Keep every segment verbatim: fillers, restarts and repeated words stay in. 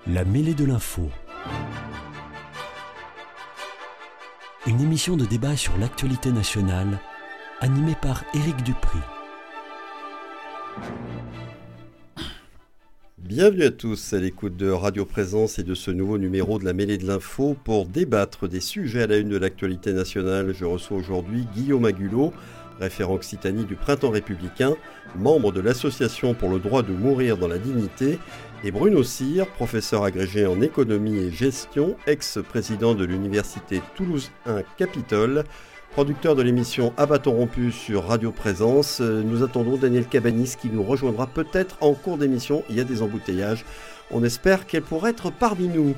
La mêlée de l'info. Une émission de débat sur l'actualité nationale, animée par Éric Dupry. Bienvenue à tous à l'écoute de Radio Présence et de ce nouveau numéro de la mêlée de l'info pour débattre des sujets à la une de l'actualité nationale. Je reçois aujourd'hui Guillaume Agulot, référent Occitanie du Printemps républicain, membre de l'Association pour le droit de mourir dans la dignité, et Bruno Cyr, professeur agrégé en économie et gestion, ex-président de l'Université Toulouse un Capitole, producteur de l'émission À bâton rompu sur Radio Présence. Nous attendons Danielle Cabanis qui nous rejoindra peut-être en cours d'émission. Il y a des embouteillages. On espère qu'elle pourra être parmi nous.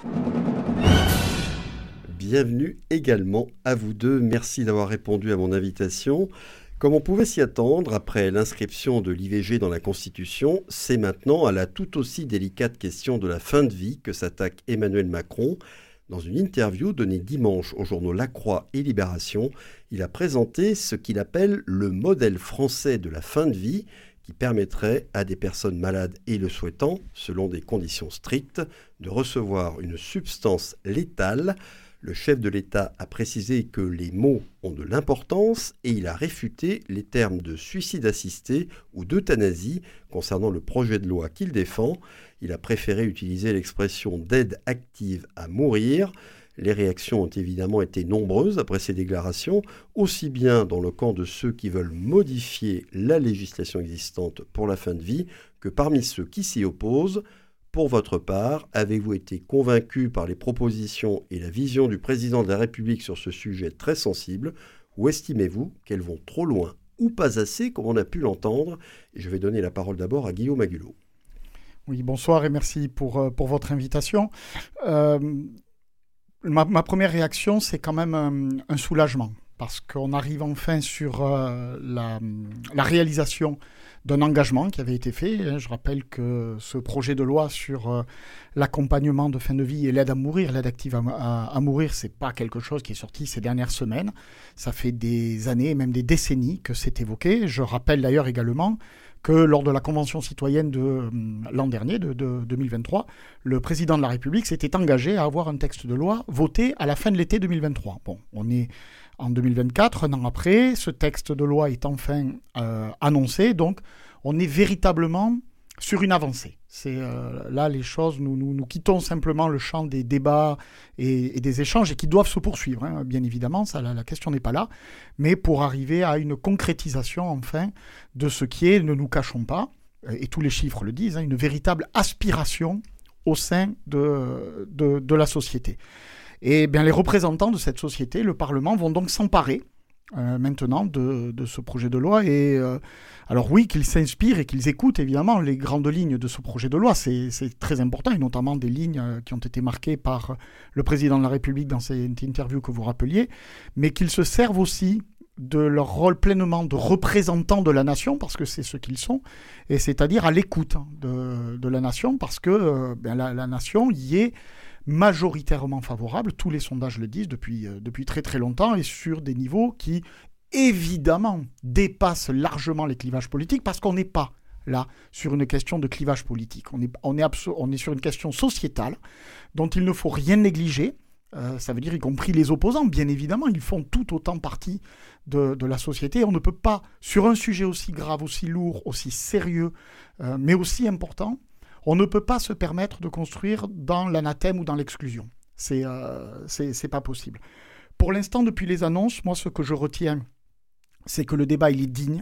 Bienvenue également à vous deux. Merci d'avoir répondu à mon invitation. Comme on pouvait s'y attendre, après l'inscription de l'I V G dans la Constitution, c'est maintenant à la tout aussi délicate question de la fin de vie que s'attaque Emmanuel Macron. Dans une interview donnée dimanche aux journaux La Croix et Libération, il a présenté ce qu'il appelle le modèle français de la fin de vie qui permettrait à des personnes malades et le souhaitant, selon des conditions strictes, de recevoir une substance létale. Le chef de l'État a précisé que les mots ont de l'importance et il a réfuté les termes de suicide assisté ou d'euthanasie concernant le projet de loi qu'il défend. Il a préféré utiliser l'expression d'aide active à mourir. Les réactions ont évidemment été nombreuses après ces déclarations, aussi bien dans le camp de ceux qui veulent modifier la législation existante pour la fin de vie que parmi ceux qui s'y opposent. Pour votre part, avez-vous été convaincu par les propositions et la vision du président de la République sur ce sujet très sensible, ou estimez-vous qu'elles vont trop loin ou pas assez, comme on a pu l'entendre? Et je vais donner la parole d'abord à Guillaume Agulot. Oui, bonsoir et merci pour, pour votre invitation. Euh, ma, ma première réaction, c'est quand même un, un soulagement, parce qu'on arrive enfin sur euh, la, la réalisation d'un engagement qui avait été fait. Je rappelle que ce projet de loi sur euh, l'accompagnement de fin de vie et l'aide à mourir, l'aide active à, à, à mourir, c'est pas quelque chose qui est sorti ces dernières semaines. Ça fait des années, même des décennies que c'est évoqué. Je rappelle d'ailleurs également que lors de la Convention citoyenne de euh, l'an dernier, de, de deux mille vingt-trois, le président de la République s'était engagé à avoir un texte de loi voté à la fin de l'été deux mille vingt-trois. Bon, on est en deux mille vingt-quatre, un an après, ce texte de loi est enfin euh, annoncé, donc on est véritablement sur une avancée. C'est, euh, là, les choses, nous, nous, nous quittons simplement le champ des débats et, et des échanges et qui doivent se poursuivre, hein, bien évidemment, ça, la, la question n'est pas là, mais pour arriver à une concrétisation, enfin, de ce qui est, ne nous cachons pas, et tous les chiffres le disent, hein, une véritable aspiration au sein de, de, de la société. Et bien, les représentants de cette société, le Parlement, vont donc s'emparer euh, maintenant de, de ce projet de loi. Et euh, alors oui, qu'ils s'inspirent et qu'ils écoutent évidemment les grandes lignes de ce projet de loi, c'est, c'est très important, et notamment des lignes euh, qui ont été marquées par le président de la République dans cette interview que vous rappeliez, mais qu'ils se servent aussi de leur rôle pleinement de représentants de la nation, parce que c'est ce qu'ils sont, et c'est-à-dire à l'écoute de, de la nation, parce que euh, ben, la, la nation y est majoritairement favorable, tous les sondages le disent depuis, euh, depuis très très longtemps, et sur des niveaux qui, évidemment, dépassent largement les clivages politiques, parce qu'on n'est pas là sur une question de clivage politique. On est, on est, abso- on est sur une question sociétale dont il ne faut rien négliger. Euh, ça veut dire y compris les opposants, bien évidemment, ils font tout autant partie de, de la société. On ne peut pas, sur un sujet aussi grave, aussi lourd, aussi sérieux, euh, mais aussi important, on ne peut pas se permettre de construire dans l'anathème ou dans l'exclusion. C'est, euh, c'est, c'est pas possible. Pour l'instant, depuis les annonces, moi, ce que je retiens, c'est que le débat, il est digne.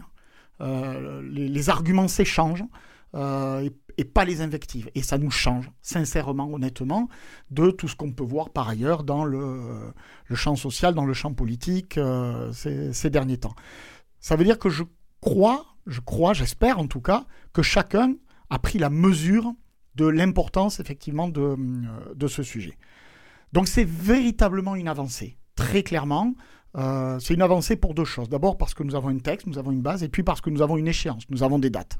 Euh, les, les arguments s'échangent euh, et, et pas les invectives. Et ça nous change, sincèrement, honnêtement, de tout ce qu'on peut voir par ailleurs dans le, le champ social, dans le champ politique euh, ces, ces derniers temps. Ça veut dire que je crois, je crois, j'espère en tout cas, que chacun a pris la mesure de l'importance, effectivement, de, de ce sujet. Donc, c'est véritablement une avancée, très clairement. Euh, c'est une avancée pour deux choses. D'abord, parce que nous avons un texte, nous avons une base, et puis parce que nous avons une échéance, nous avons des dates.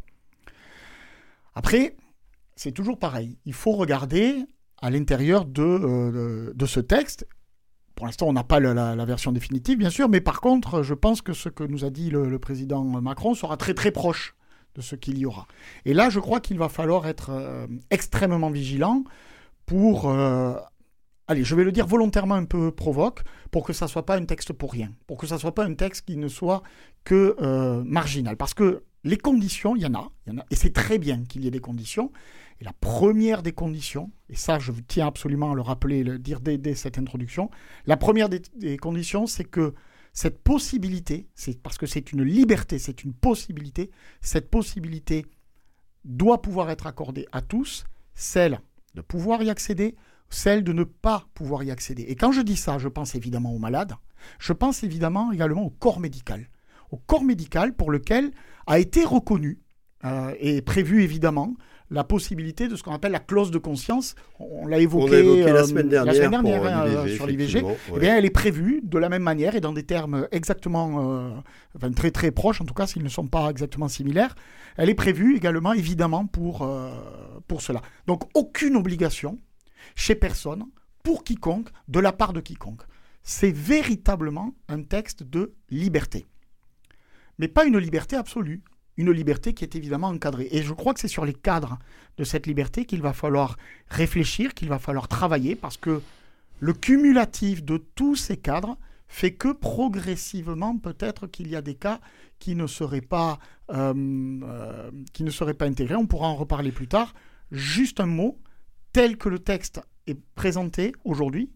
Après, c'est toujours pareil. Il faut regarder à l'intérieur de, euh, de ce texte. Pour l'instant, on n'a pas la, la, la version définitive, bien sûr, mais par contre, je pense que ce que nous a dit le, le président Macron sera très, très proche de ce qu'il y aura. Et là, je crois qu'il va falloir être euh, extrêmement vigilant pour, euh, allez, je vais le dire volontairement un peu provoque, pour que ça ne soit pas un texte pour rien, pour que ça ne soit pas un texte qui ne soit que euh, marginal. Parce que les conditions, il y en a, il y en a, et c'est très bien qu'il y ait des conditions. Et la première des conditions, et ça je tiens absolument à le rappeler, le dire dès, dès cette introduction, la première des, des conditions, c'est que cette possibilité, c'est parce que c'est une liberté, c'est une possibilité, cette possibilité doit pouvoir être accordée à tous, celle de pouvoir y accéder, celle de ne pas pouvoir y accéder. Et quand je dis ça, je pense évidemment aux malades, je pense évidemment également au corps médical, au corps médical pour lequel a été reconnu euh, et prévu évidemment la possibilité de ce qu'on appelle la clause de conscience. On l'a évoqué, On a évoqué euh, la semaine dernière, la semaine dernière pour, euh, l'I V G, sur l'I V G. ouais. Eh bien, elle est prévue de la même manière et dans des termes exactement, euh, enfin, très très proches, en tout cas s'ils ne sont pas exactement similaires. Elle est prévue également évidemment pour, euh, pour cela. Donc aucune obligation chez personne, pour quiconque, de la part de quiconque. C'est véritablement un texte de liberté. Mais pas une liberté absolue. Une liberté qui est évidemment encadrée. Et je crois que c'est sur les cadres de cette liberté qu'il va falloir réfléchir, qu'il va falloir travailler, parce que le cumulatif de tous ces cadres fait que progressivement, peut-être qu'il y a des cas qui ne seraient pas, euh, euh, qui ne seraient pas intégrés. On pourra en reparler plus tard. Juste un mot, tel que le texte est présenté aujourd'hui,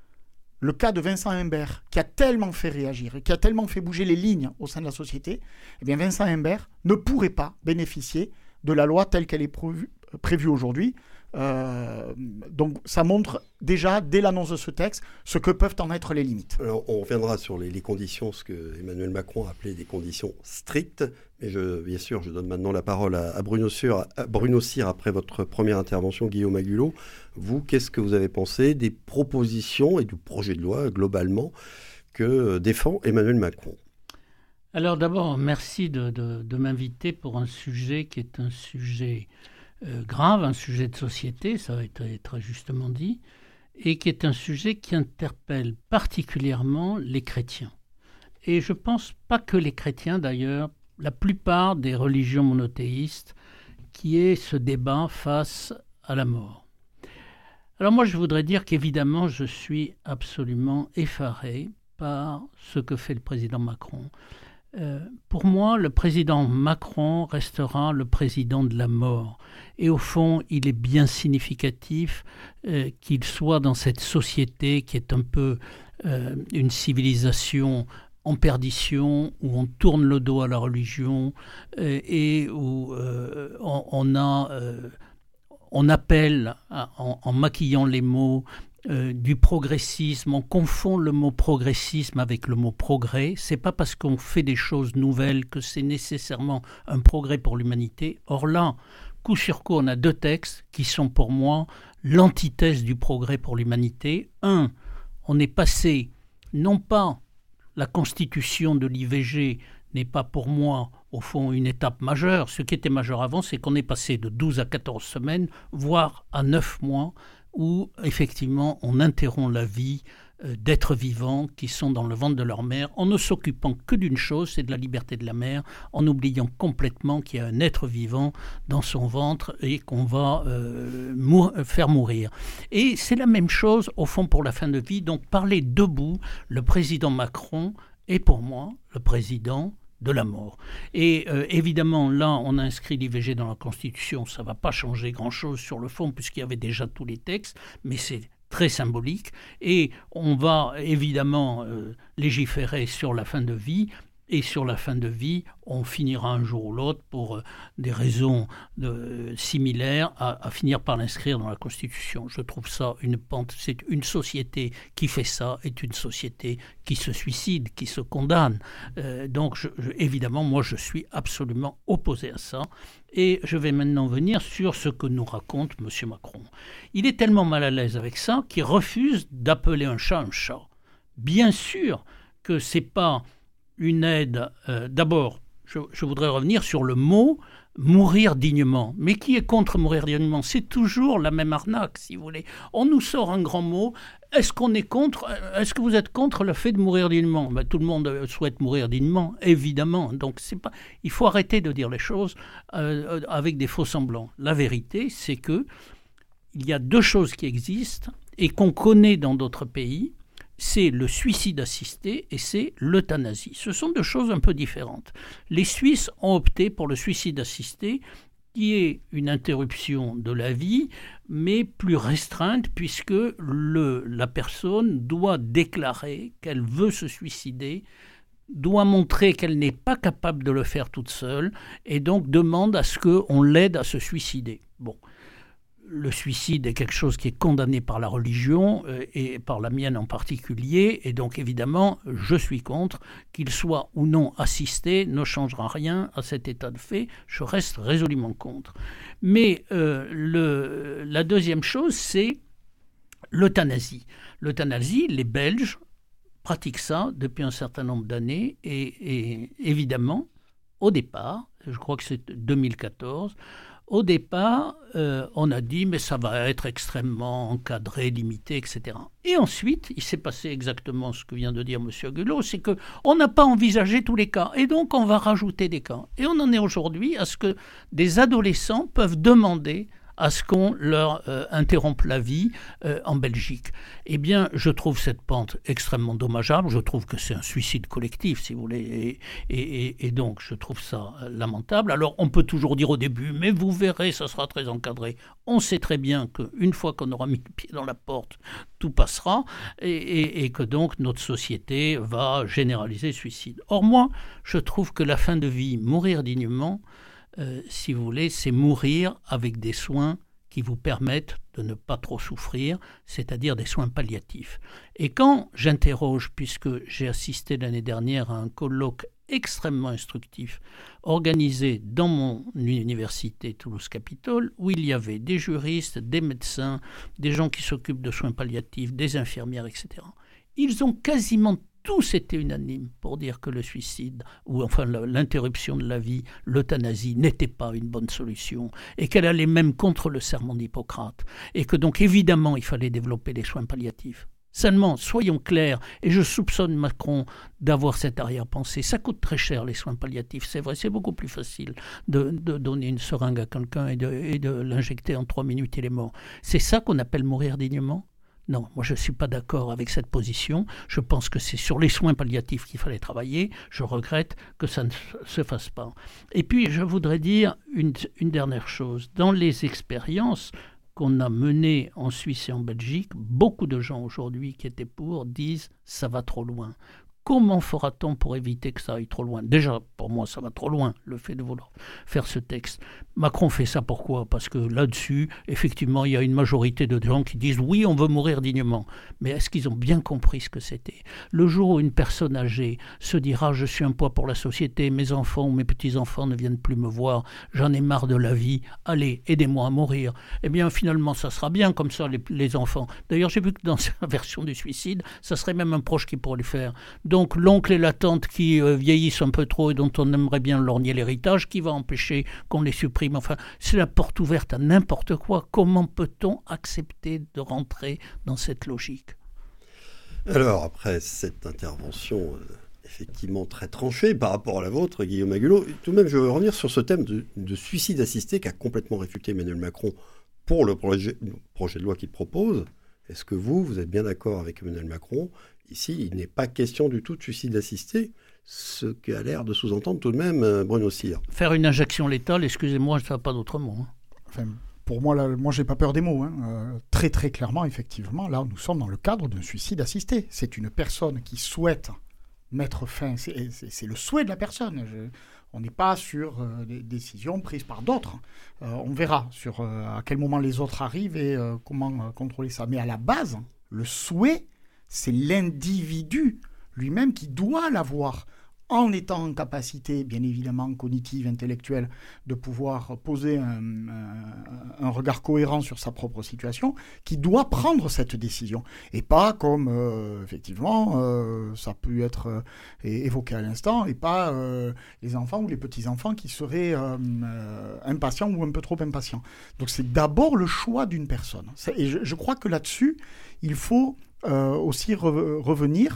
le cas de Vincent Imbert, qui a tellement fait réagir, qui a tellement fait bouger les lignes au sein de la société, eh bien Vincent Imbert ne pourrait pas bénéficier de la loi telle qu'elle est prévue, prévue aujourd'hui. Euh, donc ça montre déjà, dès l'annonce de ce texte, ce que peuvent en être les limites. Alors, on reviendra sur les, les conditions, ce que Emmanuel Macron a appelé des conditions strictes. Mais je, bien sûr, je donne maintenant la parole à, à, Bruno Cyr, à Bruno Cyr après votre première intervention, Guillaume Agulot. Vous, qu'est-ce que vous avez pensé des propositions et du projet de loi, globalement, que défend Emmanuel Macron ? Alors d'abord, merci de, de, de m'inviter pour un sujet qui est un sujet euh, grave, un sujet de société, ça a été très justement dit, et qui est un sujet qui interpelle particulièrement les chrétiens. Et je ne pense pas que les chrétiens, d'ailleurs, la plupart des religions monothéistes, qui est ce débat face à la mort. Alors moi, je voudrais dire qu'évidemment, je suis absolument effaré par ce que fait le président Macron. Euh, pour moi, le président Macron restera le président de la mort. Et au fond, il est bien significatif euh, qu'il soit dans cette société qui est un peu euh, une civilisation en perdition, où on tourne le dos à la religion euh, et où euh, on, on, a, euh, on appelle, à, en, en maquillant les mots, Euh, du progressisme, on confond le mot progressisme avec le mot progrès. C'est pas parce qu'on fait des choses nouvelles que c'est nécessairement un progrès pour l'humanité. Or là, coup sur coup, on a deux textes qui sont pour moi l'antithèse du progrès pour l'humanité. Un, on est passé, non pas la constitution de l'I V G n'est pas pour moi au fond une étape majeure. Ce qui était majeur avant, c'est qu'on est passé de douze à quatorze semaines, voire à neuf mois, où effectivement on interrompt la vie euh, d'êtres vivants qui sont dans le ventre de leur mère, en ne s'occupant que d'une chose, c'est de la liberté de la mère, en oubliant complètement qu'il y a un être vivant dans son ventre et qu'on va euh, mou- faire mourir. Et c'est la même chose au fond pour la fin de vie. Donc parler debout, le président Macron est pour moi le président de la mort. Et euh, évidemment, là, on a inscrit l'I V G dans la Constitution. Ça ne va pas changer grand-chose sur le fond, puisqu'il y avait déjà tous les textes, mais c'est très symbolique. Et on va évidemment euh, légiférer sur la fin de vie. Et sur la fin de vie, on finira un jour ou l'autre, pour euh, des raisons de, similaires, à, à finir par l'inscrire dans la Constitution. Je trouve ça une pente. C'est une société qui fait ça, est une société qui se suicide, qui se condamne. Euh, donc, je, je, évidemment, moi, je suis absolument opposé à ça. Et je vais maintenant venir sur ce que nous raconte M. Macron. Il est tellement mal à l'aise avec ça qu'il refuse d'appeler un chat un chat. Bien sûr que ce n'est pas une aide. Euh, d'abord, je, je voudrais revenir sur le mot « mourir dignement ». Mais qui est contre mourir dignement ? C'est toujours la même arnaque, si vous voulez. On nous sort un grand mot. Est-ce qu'on est contre ? Est-ce que vous êtes contre le fait de mourir dignement ? Ben, tout le monde souhaite mourir dignement, évidemment. Donc, c'est pas... il faut arrêter de dire les choses euh, avec des faux semblants. La vérité, c'est que il y a deux choses qui existent et qu'on connaît dans d'autres pays. C'est le suicide assisté et c'est l'euthanasie. Ce sont deux choses un peu différentes. Les Suisses ont opté pour le suicide assisté, qui est une interruption de la vie, mais plus restreinte, puisque le, la personne doit déclarer qu'elle veut se suicider, doit montrer qu'elle n'est pas capable de le faire toute seule, et donc demande à ce qu'on l'aide à se suicider. Bon. Le suicide est quelque chose qui est condamné par la religion euh, et par la mienne en particulier, et donc évidemment je suis contre. Qu'il soit ou non assisté ne changera rien à cet état de fait, je reste résolument contre. Mais euh, le, la deuxième chose, c'est l'euthanasie. L'euthanasie, les Belges pratiquent ça depuis un certain nombre d'années, et, et évidemment, au départ, je crois que c'est deux mille quatorze, au départ, euh, on a dit mais ça va être extrêmement encadré, limité, et cetera. Et ensuite, il s'est passé exactement ce que vient de dire M. Agulot, c'est qu'on n'a pas envisagé tous les cas, et donc on va rajouter des cas. Et on en est aujourd'hui à ce que des adolescents peuvent demander à ce qu'on leur euh, interrompe la vie euh, en Belgique. Eh bien, je trouve cette pente extrêmement dommageable. Je trouve que c'est un suicide collectif, si vous voulez. Et, et, et donc, je trouve ça euh, lamentable. Alors, on peut toujours dire au début, mais vous verrez, ça sera très encadré. On sait très bien qu'une fois qu'on aura mis le pied dans la porte, tout passera. Et, et, et que donc, notre société va généraliser le suicide. Or, moi, je trouve que la fin de vie, mourir dignement, Euh, si vous voulez, c'est mourir avec des soins qui vous permettent de ne pas trop souffrir, c'est-à-dire des soins palliatifs. Et quand j'interroge, puisque j'ai assisté l'année dernière à un colloque extrêmement instructif organisé dans mon université Toulouse-Capitole, où il y avait des juristes, des médecins, des gens qui s'occupent de soins palliatifs, des infirmières, et cetera. Ils ont quasiment tous étaient unanimes pour dire que le suicide, ou enfin l'interruption de la vie, l'euthanasie, n'était pas une bonne solution, et qu'elle allait même contre le serment d'Hippocrate, et que donc évidemment il fallait développer les soins palliatifs. Seulement, soyons clairs, et je soupçonne Macron d'avoir cette arrière-pensée, ça coûte très cher les soins palliatifs, c'est vrai, c'est beaucoup plus facile de, de donner une seringue à quelqu'un et de, et de l'injecter en trois minutes, il est mort. C'est ça qu'on appelle mourir dignement ? Non, moi je ne suis pas d'accord avec cette position. Je pense que c'est sur les soins palliatifs qu'il fallait travailler. Je regrette que ça ne se fasse pas. Et puis je voudrais dire une, une dernière chose. Dans les expériences qu'on a menées en Suisse et en Belgique, beaucoup de gens aujourd'hui qui étaient pour disent « ça va trop loin ». Comment fera-t-on pour éviter que ça aille trop loin ? Déjà, pour moi, ça va trop loin, le fait de vouloir faire ce texte. Macron fait ça pourquoi ? Parce que là-dessus, effectivement, il y a une majorité de gens qui disent « oui, on veut mourir dignement ». Mais est-ce qu'ils ont bien compris ce que c'était ? Le jour où une personne âgée se dira « je suis un poids pour la société, mes enfants ou mes petits-enfants ne viennent plus me voir, j'en ai marre de la vie, allez, aidez-moi à mourir ». Eh bien, finalement, ça sera bien comme ça, les, les enfants. D'ailleurs, j'ai vu que dans la version du suicide, ça serait même un proche qui pourrait le faire. Donc, Donc l'oncle et la tante qui euh, vieillissent un peu trop et dont on aimerait bien lorgner l'héritage, qui va empêcher qu'on les supprime. Enfin, c'est la porte ouverte à n'importe quoi. Comment peut-on accepter de rentrer dans cette logique ? Alors, après cette intervention euh, effectivement très tranchée par rapport à la vôtre, Guillaume Agulot, tout de même, je veux revenir sur ce thème de, de suicide assisté qu'a complètement réfuté Emmanuel Macron pour le projet, le projet de loi qu'il propose. Est-ce que vous, vous êtes bien d'accord avec Emmanuel Macron ? Ici, il n'est pas question du tout de suicide assisté, ce qu'a l'air de sous-entendre tout de même Bruno Cyr. Faire une injection létale, excusez-moi, ça n'a pas d'autre mot. Hein. Enfin, pour moi, là, moi, j'ai pas peur des mots. Hein. Euh, très, très clairement, effectivement, là, nous sommes dans le cadre d'un suicide assisté. C'est une personne qui souhaite mettre fin, c'est, c'est, c'est le souhait de la personne. Je, on n'est pas sur euh, des décisions prises par d'autres. Euh, on verra sur euh, à quel moment les autres arrivent et euh, comment euh, contrôler ça. Mais à la base, le souhait, c'est l'individu lui-même qui doit l'avoir, en étant en capacité, bien évidemment, cognitive, intellectuelle, de pouvoir poser un, un, un regard cohérent sur sa propre situation, qui doit prendre cette décision. Et pas comme, euh, effectivement, euh, ça peut être euh, évoqué à l'instant, et pas euh, les enfants ou les petits-enfants qui seraient euh, euh, impatients ou un peu trop impatients. Donc c'est d'abord le choix d'une personne. Et je, je crois que là-dessus, il faut... Euh, aussi re- revenir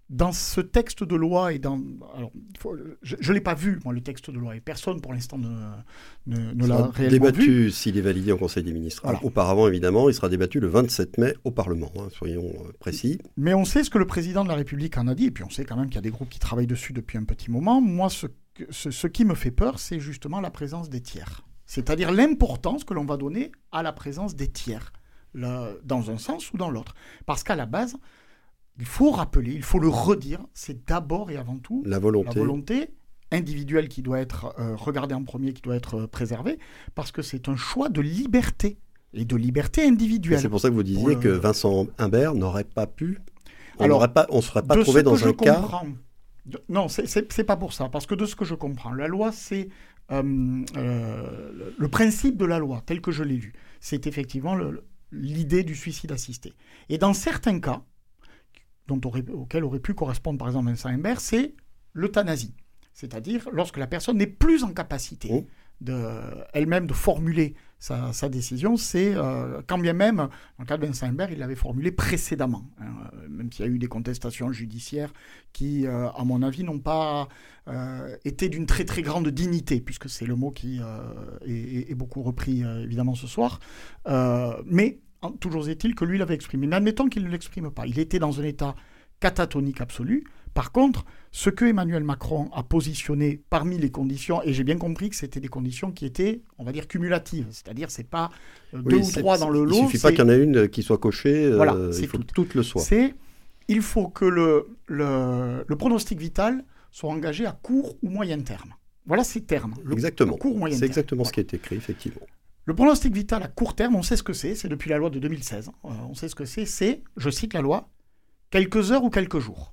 dans ce texte de loi et dans... Alors, faut, je ne l'ai pas vu, moi, le texte de loi, et personne, pour l'instant, ne, ne, ne l'a réellement débattu, vu. Débattu, s'il est validé en Conseil des ministres. Voilà. Auparavant, évidemment, il sera débattu le vingt-sept mai au Parlement, hein, soyons précis. Mais on sait ce que le président de la République en a dit, et puis on sait quand même qu'il y a des groupes qui travaillent dessus depuis un petit moment. Moi, ce, ce, ce qui me fait peur, c'est justement la présence des tiers. C'est-à-dire l'importance que l'on va donner à la présence des tiers, là, dans un sens ou dans l'autre. Parce qu'à la base... Il faut rappeler, il faut le redire, c'est d'abord et avant tout la volonté, la volonté individuelle qui doit être euh, regardée en premier, qui doit être euh, préservée, parce que c'est un choix de liberté, et de liberté individuelle. Et c'est pour ça que vous disiez le... que Vincent Imbert n'aurait pas pu, on Alors, ne serait pas trouvé dans un cas... De... Non, c'est, c'est, c'est pas pour ça, parce que de ce que je comprends, la loi, c'est euh, euh, le principe de la loi, tel que je l'ai lu, c'est effectivement le, l'idée du suicide assisté. Et dans certains cas, dont aurait, auquel aurait pu correspondre par exemple Vincent Imbert, c'est l'euthanasie. C'est-à-dire lorsque la personne n'est plus en capacité mmh. de, elle-même de formuler sa, sa décision, c'est euh, quand bien même, dans le cas de Vincent Imbert, il l'avait formulé précédemment, hein, même s'il y a eu des contestations judiciaires qui, euh, à mon avis, n'ont pas euh, été d'une très très grande dignité, puisque c'est le mot qui euh, est, est beaucoup repris euh, évidemment ce soir. Euh, mais toujours est-il que lui l'avait exprimé. Mais admettons qu'il ne l'exprime pas. Il était dans un état catatonique absolu. Par contre, ce que Emmanuel Macron a positionné parmi les conditions, et j'ai bien compris que c'était des conditions qui étaient, on va dire, cumulatives. C'est-à-dire, c'est pas euh, deux oui, ou trois dans le lot. Il ne suffit pas qu'il y en ait une qui soit cochée. Voilà, euh, c'est il faut tout. que toutes le soient. C'est, il faut que le, le, le pronostic vital soit engagé à court ou moyen terme. Voilà ces termes. Le, exactement. Court ou moyen c'est terme. exactement voilà. Ce qui est écrit, effectivement. Le pronostic vital à court terme, on sait ce que c'est, c'est depuis la loi de deux mille seize. Euh, on sait ce que c'est, c'est, je cite la loi, quelques heures ou quelques jours.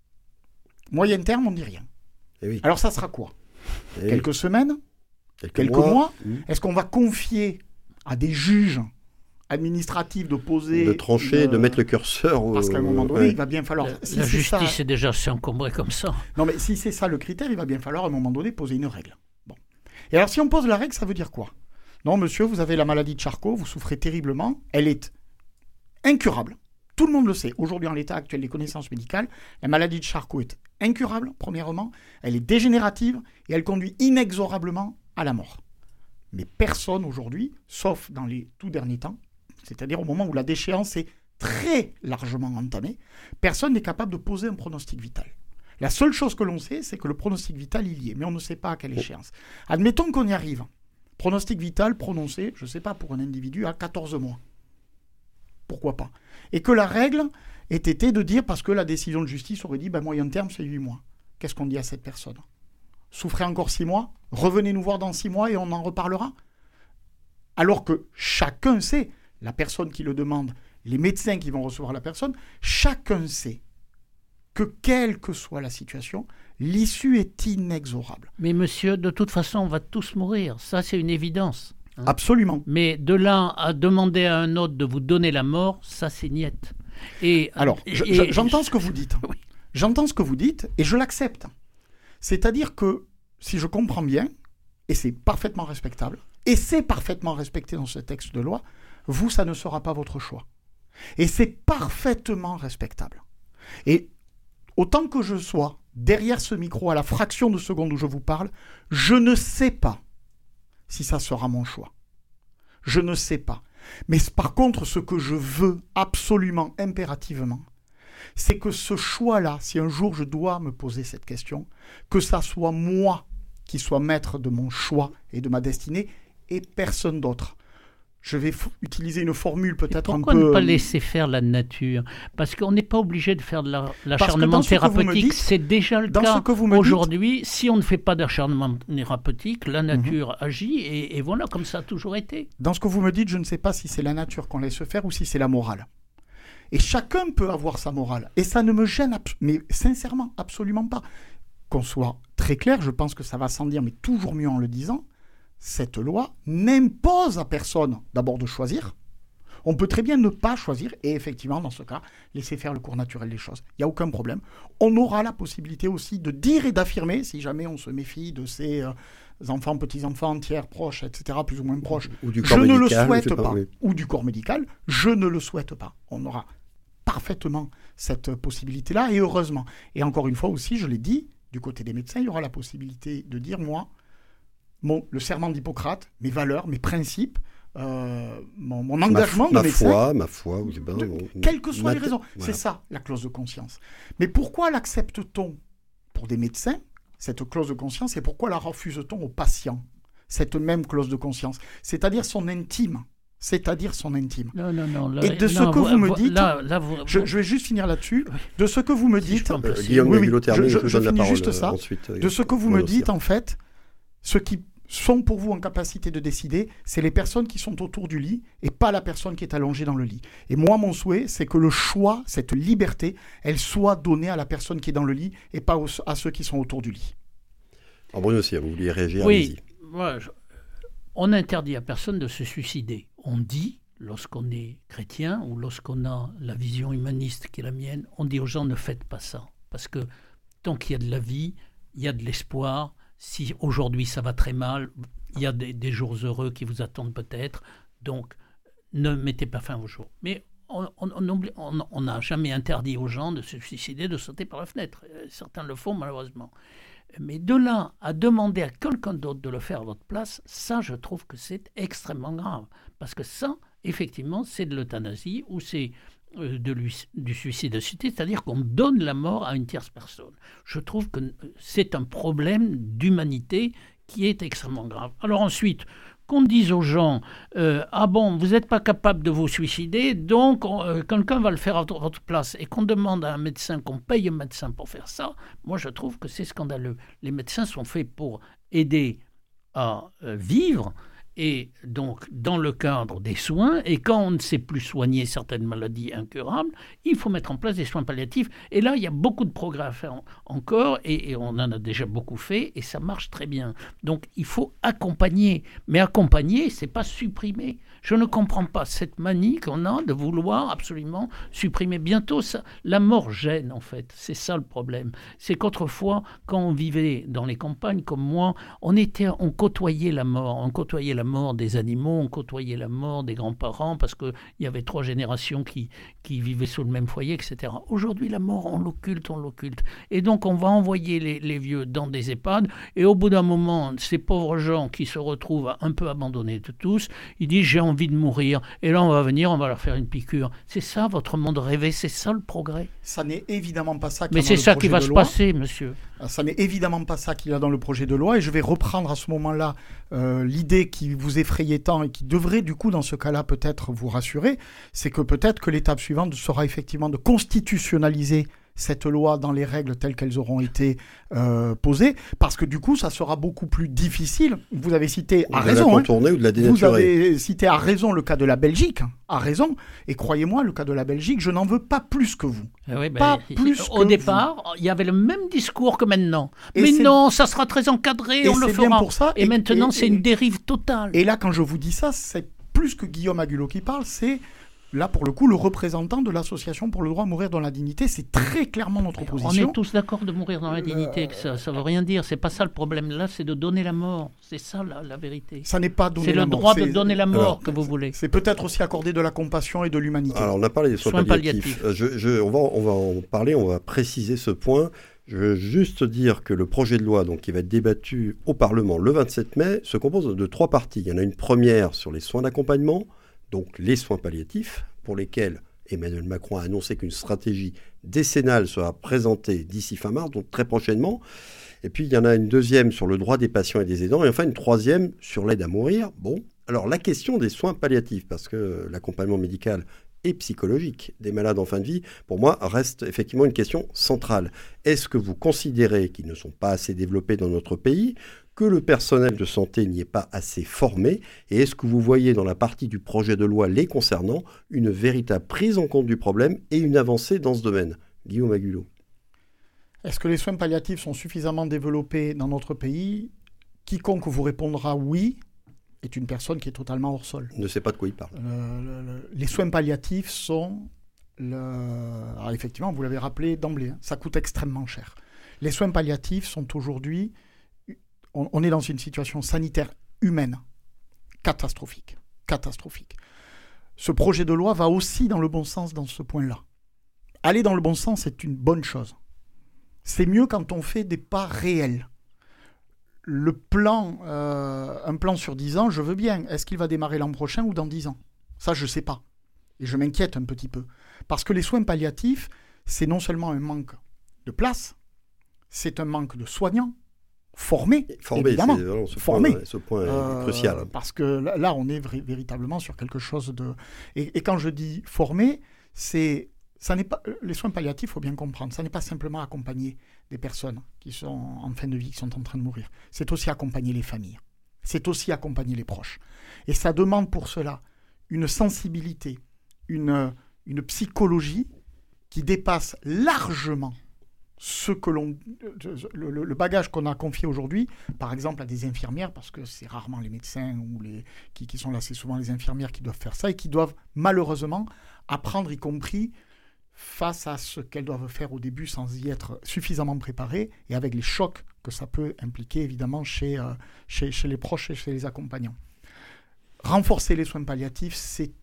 Moyen terme, on ne dit rien. Et oui. Alors ça sera quoi ? Et Quelques oui. semaines ? Quelques, Quelques mois, mois mmh. Est-ce qu'on va confier à des juges administratifs de poser... De trancher, une... de mettre le curseur... Au... Parce qu'à un moment donné, ouais. il va bien falloir... La, si la justice ça... est déjà assez encombrée comme ça. Non mais si c'est ça le critère, il va bien falloir à un moment donné poser une règle. Bon. Et alors si on pose la règle, ça veut dire quoi ? Non, monsieur, vous avez la maladie de Charcot, vous souffrez terriblement, elle est incurable. Tout le monde le sait. Aujourd'hui, en l'état actuel des connaissances médicales, la maladie de Charcot est incurable, premièrement, elle est dégénérative et elle conduit inexorablement à la mort. Mais personne aujourd'hui, sauf dans les tout derniers temps, c'est-à-dire au moment où la déchéance est très largement entamée, personne n'est capable de poser un pronostic vital. La seule chose que l'on sait, c'est que le pronostic vital, il y est, mais on ne sait pas à quelle échéance. Admettons qu'on y arrive. Pronostic vital prononcé, je ne sais pas, pour un individu à quatorze mois. Pourquoi pas ? Et que la règle ait été de dire, parce que la décision de justice aurait dit, ben, moyen terme, c'est huit mois. Qu'est-ce qu'on dit à cette personne ? Souffrez encore six mois ? Revenez nous voir dans six mois et on en reparlera ? Alors que chacun sait, la personne qui le demande, les médecins qui vont recevoir la personne, chacun sait que quelle que soit la situation, l'issue est inexorable. Mais monsieur, de toute façon, on va tous mourir. Ça, c'est une évidence. Hein. Absolument. Mais de là à demander à un autre de vous donner la mort, ça, c'est niette. Et, Alors, et, je, et, j'entends ce que vous dites. Oui. J'entends ce que vous dites et je l'accepte. C'est-à-dire que, si je comprends bien, et c'est parfaitement respectable, et c'est parfaitement respecté dans ce texte de loi, vous, ça ne sera pas votre choix. Et c'est parfaitement respectable. Et autant que je sois derrière ce micro, à la fraction de seconde où je vous parle, je ne sais pas si ça sera mon choix. Je ne sais pas. Mais par contre, ce que je veux absolument, impérativement, c'est que ce choix-là, si un jour je dois me poser cette question, que ça soit moi qui soit maître de mon choix et de ma destinée, et personne d'autre. Je vais f- utiliser une formule peut-être un peu... Pourquoi ne pas laisser faire la nature ? Parce qu'on n'est pas obligé de faire de la, l'acharnement thérapeutique. Dites, c'est déjà le cas aujourd'hui. Dites... Si on ne fait pas d'acharnement thérapeutique, la nature mm-hmm. agit et, et voilà, comme ça a toujours été. Dans ce que vous me dites, je ne sais pas si c'est la nature qu'on laisse faire ou si c'est la morale. Et chacun peut avoir sa morale. Et ça ne me gêne, abs- mais sincèrement, absolument pas. Qu'on soit très clair, je pense que ça va sans dire, mais toujours mieux en le disant, cette loi n'impose à personne d'abord de choisir. On peut très bien ne pas choisir et effectivement, dans ce cas, laisser faire le cours naturel des choses. Il n'y a aucun problème. On aura la possibilité aussi de dire et d'affirmer, si jamais on se méfie de ces euh, enfants, petits-enfants, tiers, proches, et cetera, plus ou moins proches, ou du corps je médical, ne le souhaite pas, pas, oui. ou du corps médical, je ne le souhaite pas. On aura parfaitement cette possibilité-là, et heureusement. Et encore une fois aussi, je l'ai dit, du côté des médecins, il y aura la possibilité de dire, moi, mon, le serment d'Hippocrate, mes valeurs, mes principes, euh, mon, mon engagement ma, de ma médecin... Foi, ma foi, oui, ben, de, bon, quelles que soient ma, les raisons. voilà. C'est ça, la clause de conscience. Mais pourquoi l'accepte-t-on pour des médecins, cette clause de conscience, et pourquoi la refuse-t-on aux patients, cette même clause de conscience, c'est-à-dire son intime, c'est-à-dire son intime. Non, non, non. Là, et de non, ce que vous, vous me vous, dites, là, là, vous, je, je vais juste finir là-dessus, de ce que vous me si dites, euh, Guillaume oui, oui, Maguilot-Termier, je, je, je, je donne la finis parole juste ça, ensuite, de ce que vous me dites, en fait, ceux qui sont pour vous en capacité de décider, c'est les personnes qui sont autour du lit et pas la personne qui est allongée dans le lit. Et moi, mon souhait, c'est que le choix, cette liberté, elle soit donnée à la personne qui est dans le lit et pas aux, à ceux qui sont autour du lit. En Bruno Cyr, vous vouliez réagir? Oui, moi, je, on n'interdit à personne de se suicider. On dit, lorsqu'on est chrétien ou lorsqu'on a la vision humaniste qui est la mienne, on dit aux gens ne faites pas ça. Parce que tant qu'il y a de la vie, il y a de l'espoir. Si aujourd'hui ça va très mal, il y a des, des jours heureux qui vous attendent peut-être, donc ne mettez pas fin aux jours. Mais on n'a jamais interdit aux gens de se suicider, de sauter par la fenêtre. Certains le font malheureusement. Mais de là à demander à quelqu'un d'autre de le faire à votre place, ça je trouve que c'est extrêmement grave. Parce que ça, effectivement, c'est de l'euthanasie ou c'est... De lui, du suicide assisté, c'est-à-dire qu'on donne la mort à une tierce personne. Je trouve que c'est un problème d'humanité qui est extrêmement grave. Alors ensuite, qu'on dise aux gens euh, « Ah bon, vous n'êtes pas capable de vous suicider, donc euh, quelqu'un va le faire à votre place » et qu'on demande à un médecin, qu'on paye un médecin pour faire ça, moi je trouve que c'est scandaleux. Les médecins sont faits pour aider à euh, vivre, et donc dans le cadre des soins, et quand on ne sait plus soigner certaines maladies incurables, il faut mettre en place des soins palliatifs. Et là, il y a beaucoup de progrès à faire encore, et, et on en a déjà beaucoup fait, et ça marche très bien. Donc il faut accompagner, mais accompagner, c'est pas supprimer. Je ne comprends pas cette manie qu'on a de vouloir absolument supprimer. Bientôt, ça, la mort gêne en fait, c'est ça le problème. C'est qu'autrefois, quand on vivait dans les campagnes comme moi, on, était, on côtoyait la mort, on côtoyait la mort des animaux, on côtoyait la mort des grands-parents parce qu'il y avait trois générations qui, qui vivaient sous le même foyer, et cetera. Aujourd'hui, la mort, on l'occulte, on l'occulte. Et donc, on va envoyer les, les vieux dans des EHPAD, et au bout d'un moment, ces pauvres gens qui se retrouvent un peu abandonnés de tous, ils disent « j'ai envie de mourir ». Et là, on va venir, on va leur faire une piqûre. C'est ça, votre monde rêvé, c'est ça le progrès. Ça n'est évidemment pas ça. Mais c'est ça qui va se passer, monsieur. Ça n'est évidemment pas ça qu'il y a dans le projet de loi, et je vais reprendre à ce moment-là euh, l'idée qui vous effrayait tant et qui devrait du coup dans ce cas-là peut-être vous rassurer, c'est que peut-être que l'étape suivante sera effectivement de constitutionnaliser cette loi dans les règles telles qu'elles auront été euh, posées, parce que du coup, ça sera beaucoup plus difficile. Vous avez cité à raison, de la contourner hein, ou de la dénaturer. Vous avez cité à raison le cas de la Belgique, à raison, et croyez-moi, le cas de la Belgique, je n'en veux pas plus que vous. Eh oui, ben, pas plus au que départ, vous. il y avait le même discours que maintenant. Et Mais non, ça sera très encadré, et on le fera. Bien pour ça, et, et maintenant, et, c'est et, une dérive totale. Et là, quand je vous dis ça, c'est plus que Guillaume Agulot qui parle, c'est là, pour le coup, le représentant de l'Association pour le droit à mourir dans la dignité, c'est très clairement notre position. On est tous d'accord de mourir dans la dignité, que ça ne veut rien dire. C'est pas ça le problème. Là, c'est de donner la mort. C'est ça la, la vérité. Ça n'est pas donner c'est la le mort. droit c'est... de donner la mort Alors, que vous voulez. C'est peut-être aussi accorder de la compassion et de l'humanité. Alors, on a parlé des soins, soins palliatifs. palliatifs. Je, je, on, va, on va en parler, on va préciser ce point. Je veux juste dire que le projet de loi donc, qui va être débattu au Parlement le vingt-sept mai se compose de trois parties. Il y en a une première sur les soins d'accompagnement, donc les soins palliatifs, pour lesquels Emmanuel Macron a annoncé qu'une stratégie décennale sera présentée d'ici fin mars, donc très prochainement. Et puis, il y en a une deuxième sur le droit des patients et des aidants, et enfin une troisième sur l'aide à mourir. Bon, alors la question des soins palliatifs, parce que l'accompagnement médical et psychologique des malades en fin de vie, pour moi, reste effectivement une question centrale. Est-ce que vous considérez qu'ils ne sont pas assez développés dans notre pays, que le personnel de santé n'y est pas assez formé, et est-ce que vous voyez dans la partie du projet de loi les concernant une véritable prise en compte du problème et une avancée dans ce domaine? Guillaume Agulot. Est-ce que les soins palliatifs sont suffisamment développés dans notre pays? Quiconque vous répondra oui est une personne qui est totalement hors sol. Ne sait pas de quoi il parle. Euh, le, le, les soins palliatifs sont... Le... Alors effectivement, vous l'avez rappelé d'emblée, hein, ça coûte extrêmement cher. Les soins palliatifs sont aujourd'hui... On, on est dans une situation sanitaire humaine catastrophique. Catastrophique. Ce projet de loi va aussi dans le bon sens dans ce point-là. aller dans le bon sens, c'est une bonne chose. C'est mieux quand on fait des pas réels. Le plan, euh, un plan sur dix ans, je veux bien. Est-ce qu'il va démarrer l'an prochain ou dans dix ans ? Ça, je ne sais pas. Et je m'inquiète un petit peu. Parce que les soins palliatifs, c'est non seulement un manque de place, c'est un manque de soignants formés, formés évidemment. C'est vraiment ce formés. Point, ce point euh, est crucial. Parce que là, là on est vr- véritablement sur quelque chose de... Et, et quand je dis formés, c'est... Ça n'est pas, les soins palliatifs, il faut bien comprendre, ça n'est pas simplement accompagner des personnes qui sont en fin de vie, qui sont en train de mourir. C'est aussi accompagner les familles. C'est aussi accompagner les proches. Et ça demande pour cela une sensibilité, une, une psychologie qui dépasse largement ce que l'on, le, le bagage qu'on a confié aujourd'hui, par exemple à des infirmières, parce que c'est rarement les médecins ou les, qui, qui sont là, c'est souvent les infirmières qui doivent faire ça et qui doivent malheureusement apprendre, y compris face à ce qu'elles doivent faire au début sans y être suffisamment préparées et avec les chocs que ça peut impliquer évidemment chez, euh, chez, chez les proches et chez les accompagnants. Renforcer les soins palliatifs, c'est,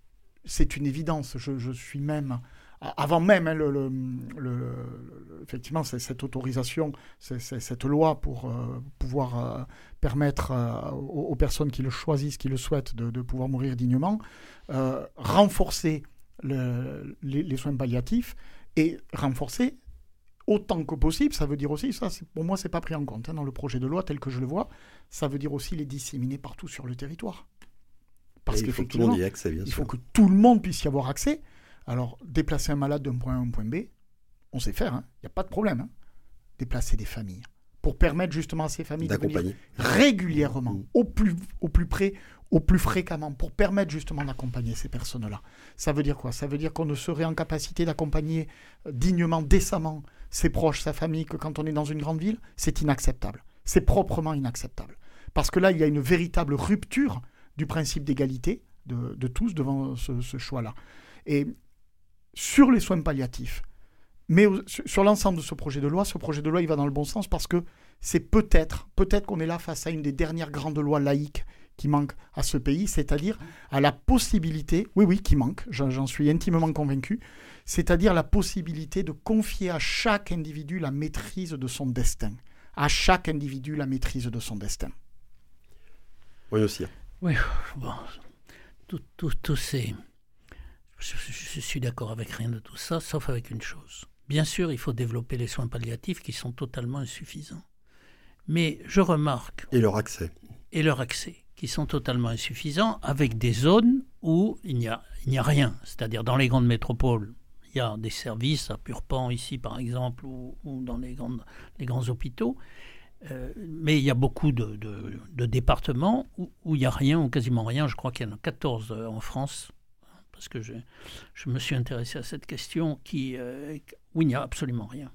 c'est une évidence. Je, je suis même, avant même hein, le, le, le, le, effectivement c'est cette autorisation, c'est, c'est cette loi pour euh, pouvoir euh, permettre euh, aux, aux personnes qui le choisissent, qui le souhaitent, de, de pouvoir mourir dignement, euh, renforcer Le, les, les soins palliatifs et renforcer autant que possible. Ça veut dire aussi, ça c'est, pour moi c'est pas pris en compte hein, dans le projet de loi tel que je le vois, ça veut dire aussi les disséminer partout sur le territoire. Parce qu'il faut que tout le monde y ait accès, bien il sûr. faut que tout le monde puisse y avoir accès. Alors déplacer un malade d'un point A à un point B, on sait faire, il hein, n'y a pas de problème. Hein. Déplacer des familles pour permettre justement à ces familles de venir régulièrement, mmh. au, plus, au plus près, au plus fréquemment, pour permettre justement d'accompagner ces personnes-là. Ça veut dire quoi ? Ça veut dire qu'on ne serait en capacité d'accompagner dignement, décemment ses proches, sa famille, que quand on est dans une grande ville, c'est inacceptable. C'est proprement inacceptable. Parce que là, il y a une véritable rupture du principe d'égalité de, de tous devant ce, ce choix-là. Et sur les soins palliatifs, mais sur l'ensemble de ce projet de loi, ce projet de loi, il va dans le bon sens parce que c'est peut-être, peut-être qu'on est là face à une des dernières grandes lois laïques qui manque à ce pays, c'est-à-dire à la possibilité, oui, oui, qui manque, j'en, j'en suis intimement convaincu, c'est-à-dire la possibilité de confier à chaque individu la maîtrise de son destin. À chaque individu la maîtrise de son destin. Oui, aussi. Oui, bon, tout, tout, tout c'est... Je, je suis d'accord avec rien de tout ça, sauf avec une chose. Bien sûr, il faut développer les soins palliatifs qui sont totalement insuffisants. Mais je remarque... Et leur accès. Et leur accès, qui sont totalement insuffisants, avec des zones où il n'y a, il n'y a rien. C'est-à-dire dans les grandes métropoles, il y a des services, à Purpan ici par exemple, ou, ou dans les, grandes, les grands hôpitaux. Euh, mais il y a beaucoup de, de, de départements où, où il n'y a rien, ou quasiment rien. Je crois qu'il y en a quatorze en France, parce que je, je me suis intéressé à cette question, qui, euh, où il n'y a absolument rien.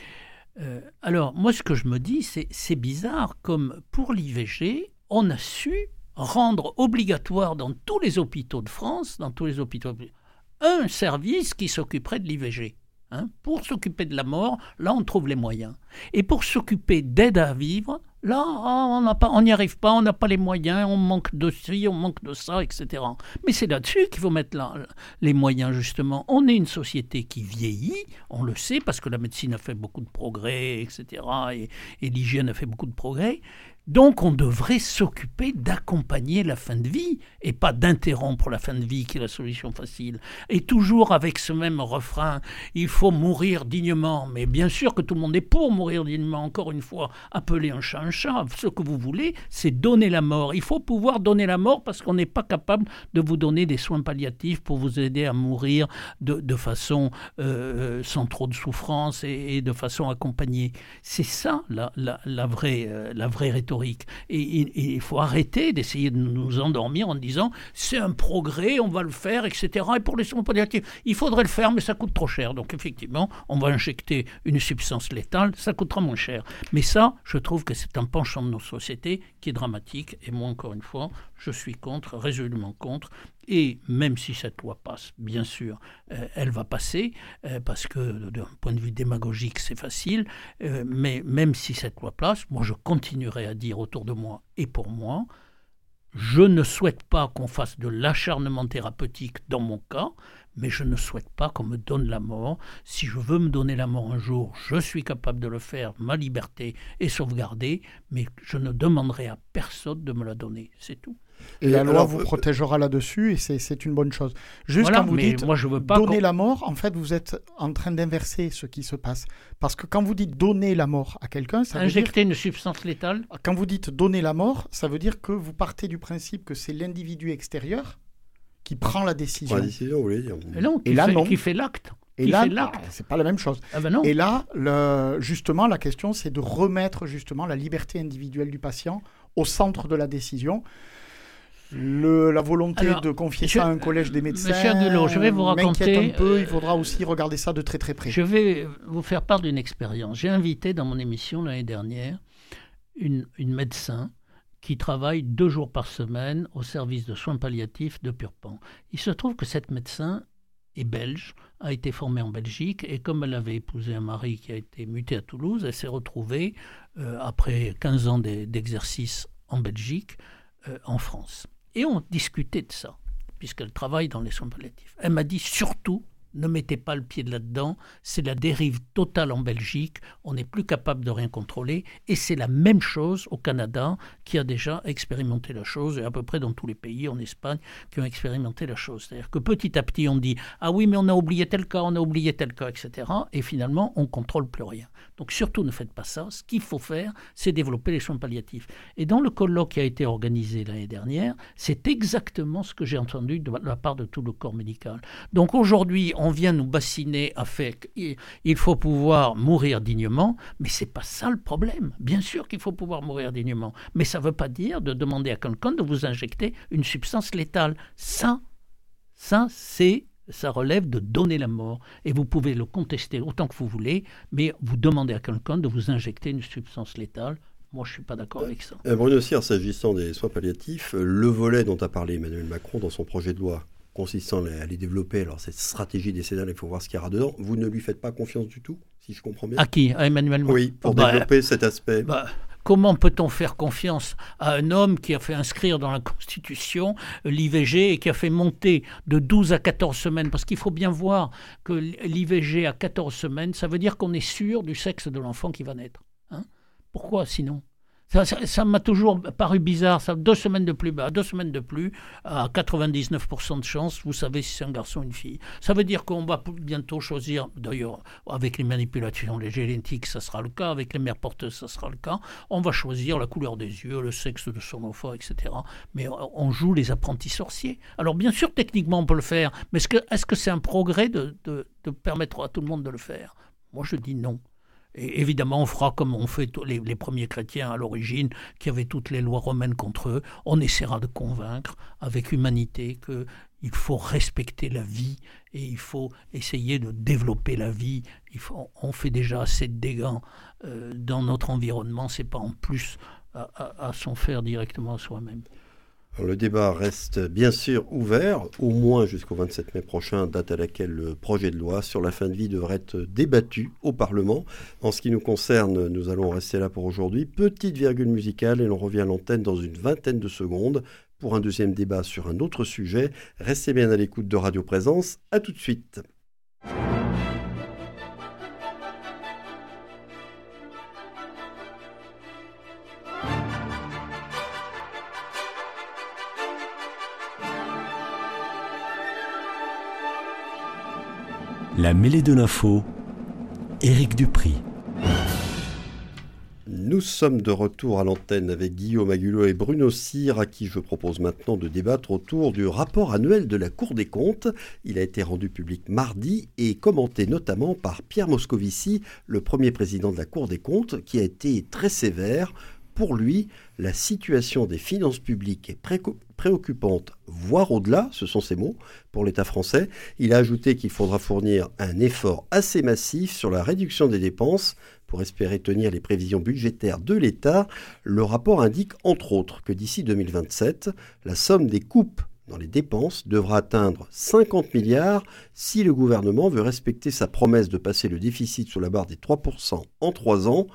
Euh, alors, moi, ce que je me dis, c'est, c'est bizarre, comme pour l'I V G, on a su rendre obligatoire dans tous les hôpitaux de France, dans tous les hôpitaux, un service qui s'occuperait de l'I V G. Hein, pour s'occuper de la mort, là, on trouve les moyens. Et pour s'occuper d'aide à vivre, là, on n'a pas, on n'y arrive pas, on n'a pas les moyens, on manque de ci, on manque de ça, et cetera. Mais c'est là-dessus qu'il faut mettre là, les moyens, justement. On est une société qui vieillit, on le sait, parce que la médecine a fait beaucoup de progrès, et cetera, et, et l'hygiène a fait beaucoup de progrès. Donc, on devrait s'occuper d'accompagner la fin de vie et pas d'interrompre la fin de vie, qui est la solution facile. Et toujours avec ce même refrain, il faut mourir dignement. Mais bien sûr que tout le monde est pour mourir dignement. Encore une fois, appelez un chat un chat. Ce que vous voulez, c'est donner la mort. Il faut pouvoir donner la mort parce qu'on n'est pas capable de vous donner des soins palliatifs pour vous aider à mourir de, de façon euh, sans trop de souffrance et, et de façon accompagnée. C'est ça la, la, la, vraie, euh, la vraie rhétorique. Et il faut arrêter d'essayer de nous endormir en disant c'est un progrès, on va le faire, et cetera. Et pour les soins palliatifs, il faudrait le faire, mais ça coûte trop cher. Donc effectivement, on va injecter une substance létale, ça coûtera moins cher. Mais ça, je trouve que c'est un penchant de nos sociétés qui est dramatique. Et moi, encore une fois, je suis contre, résolument contre. Et même si cette loi passe, bien sûr, euh, elle va passer, euh, parce que d'un point de vue démagogique, c'est facile, euh, mais même si cette loi passe, moi je continuerai à dire autour de moi et pour moi, je ne souhaite pas qu'on fasse de l'acharnement thérapeutique dans mon cas, mais je ne souhaite pas qu'on me donne la mort. Si je veux me donner la mort un jour, je suis capable de le faire, ma liberté est sauvegardée, mais je ne demanderai à personne de me la donner, c'est tout. Et, et la loi alors, vous euh, protégera là-dessus, et c'est, c'est une bonne chose. Juste voilà, quand vous dites moi, je veux pas donner qu'on... la mort, en fait, vous êtes en train d'inverser ce qui se passe. Parce que quand vous dites donner la mort à quelqu'un, ça Injecter veut dire... une substance létale. Quand vous dites donner la mort, ça veut dire que vous partez du principe que c'est l'individu extérieur qui prend la décision. La décision, vous voulez dire. Et, non, qui, et là, fait, non. qui fait l'acte. Et qui là, fait l'acte. Ah, c'est pas la même chose. Ah ben non. Et là, le, justement, la question, c'est de remettre justement la liberté individuelle du patient au centre de la décision. Le, la volonté Alors, de confier je, ça à un collège des médecins Monsieur Agulot, je vais vous raconter un peu. Il faudra aussi regarder ça de très très près. Je vais vous faire part d'une expérience. J'ai invité dans mon émission l'année dernière une, une médecin qui travaille deux jours par semaine au service de soins palliatifs de Purpan. Il se trouve que cette médecin est belge, a été formée en Belgique, et comme elle avait épousé un mari qui a été muté à Toulouse, elle s'est retrouvée, euh, après quinze ans d'exercice en Belgique, euh, en France. Et on discutait de ça, puisqu'elle travaille dans les soins palliatifs. Elle m'a dit surtout, ne mettez pas le pied là-dedans, c'est la dérive totale en Belgique, on n'est plus capable de rien contrôler, et c'est la même chose au Canada, qui a déjà expérimenté la chose, et à peu près dans tous les pays, en Espagne, qui ont expérimenté la chose. C'est-à-dire que petit à petit, on dit « Ah oui, mais on a oublié tel cas, on a oublié tel cas, et cetera » Et finalement, on ne contrôle plus rien. Donc surtout, ne faites pas ça. Ce qu'il faut faire, c'est développer les soins palliatifs. Et dans le colloque qui a été organisé l'année dernière, c'est exactement ce que j'ai entendu de la part de tout le corps médical. Donc aujourd'hui, on vient nous bassiner à faire qu'il faut pouvoir mourir dignement, mais ce n'est pas ça le problème. Bien sûr qu'il faut pouvoir mourir dignement, mais ça ne veut pas dire de demander à quelqu'un de vous injecter une substance létale. Ça, ça c'est... ça relève de donner la mort. Et vous pouvez le contester autant que vous voulez, mais vous demandez à quelqu'un de vous injecter une substance létale. Moi, je ne suis pas d'accord avec ça. Euh, Bruno Cyr, s'agissant des soins palliatifs, le volet dont a parlé Emmanuel Macron dans son projet de loi consistant à les développer, alors cette stratégie décennale, il faut voir ce qu'il y aura dedans, vous ne lui faites pas confiance du tout, si je comprends bien? À qui? À Emmanuel Macron? Oui, pour bah, développer cet aspect. Bah, Comment peut-on faire confiance à un homme qui a fait inscrire dans la Constitution l'I V G et qui a fait monter de douze à quatorze semaines? Parce qu'il faut bien voir que l'I V G à quatorze semaines, ça veut dire qu'on est sûr du sexe de l'enfant qui va naître. Hein? Pourquoi sinon? Ça, ça, ça m'a toujours paru bizarre. Ça, deux semaines de plus, bah, deux semaines de plus, à quatre-vingt-dix-neuf pour cent de chance, vous savez si c'est un garçon ou une fille. Ça veut dire qu'on va bientôt choisir, d'ailleurs, avec les manipulations les génétiques, ça sera le cas, avec les mères porteuses, ça sera le cas. On va choisir la couleur des yeux, le sexe de son enfant, et cetera. Mais on joue les apprentis sorciers. Alors, bien sûr, techniquement, on peut le faire, mais est-ce que, est-ce que c'est un progrès de, de, de permettre à tout le monde de le faire? Moi, je dis non. Et évidemment, on fera comme on fait les, les premiers chrétiens à l'origine, qui avaient toutes les lois romaines contre eux. On essaiera de convaincre avec humanité qu'il faut respecter la vie et il faut essayer de développer la vie. Il faut, on fait déjà assez de dégâts euh, dans notre environnement, ce n'est pas en plus à, à, à s'en faire directement à soi-même. Alors, le débat reste bien sûr ouvert, au moins jusqu'au vingt-sept mai prochain, date à laquelle le projet de loi sur la fin de vie devrait être débattu au Parlement. En ce qui nous concerne, nous allons rester là pour aujourd'hui. Petite virgule musicale et l'on revient à l'antenne dans une vingtaine de secondes pour un deuxième débat sur un autre sujet. Restez bien à l'écoute de Radio Présence. À tout de suite. La mêlée de l'info, Éric Dupry. Nous sommes de retour à l'antenne avec Guillaume Agulot et Bruno Cyr, à qui je propose maintenant de débattre autour du rapport annuel de la Cour des comptes. Il a été rendu public mardi et commenté notamment par Pierre Moscovici, le premier président de la Cour des comptes, qui a été très sévère. Pour lui, la situation des finances publiques est pré- préoccupante, voire au-delà, ce sont ses mots, pour l'État français. Il a ajouté qu'il faudra fournir un effort assez massif sur la réduction des dépenses pour espérer tenir les prévisions budgétaires de l'État. Le rapport indique entre autres que d'ici deux mille vingt-sept, la somme des coupes dans les dépenses devra atteindre cinquante milliards si le gouvernement veut respecter sa promesse de passer le déficit sous la barre des trois pour cent en trois ans.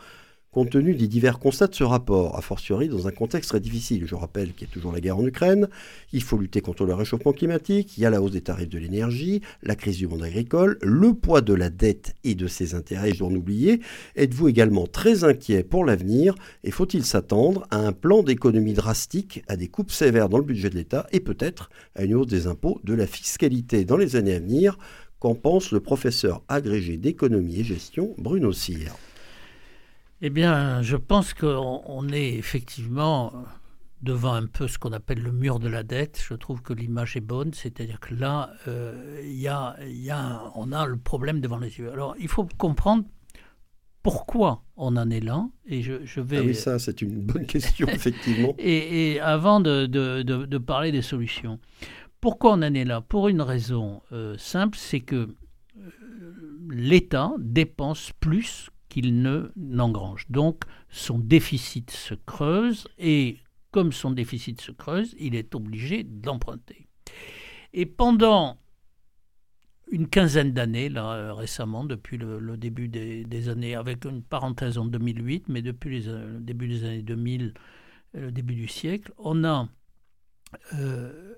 Compte tenu des divers constats de ce rapport, a fortiori dans un contexte très difficile, je rappelle qu'il y a toujours la guerre en Ukraine, il faut lutter contre le réchauffement climatique, il y a la hausse des tarifs de l'énergie, la crise du monde agricole, le poids de la dette et de ses intérêts, je dois en oublier. Êtes-vous également très inquiet pour l'avenir et faut-il s'attendre à un plan d'économie drastique, à des coupes sévères dans le budget de l'État et peut-être à une hausse des impôts, de la fiscalité dans les années à venir? Qu'en pense le professeur agrégé d'économie et gestion Bruno Cyr? Eh bien, je pense qu'on on est effectivement devant un peu ce qu'on appelle le mur de la dette. Je trouve que l'image est bonne, c'est-à-dire que là, euh, y a, y a, on a le problème devant les yeux. Alors, il faut comprendre pourquoi on en est là. Et je, je vais... Ah oui, ça, c'est une bonne question, effectivement. et, et avant de, de, de, de parler des solutions, pourquoi on en est là? Pour une raison euh, simple, c'est que euh, l'État dépense plus qu'il ne n'engrange. Donc, son déficit se creuse et comme son déficit se creuse, il est obligé d'emprunter. Et pendant une quinzaine d'années, là, récemment, depuis le, le début des, des années, avec une parenthèse en deux mille huit, mais depuis les, le début des années deux mille, le début du siècle, on a euh,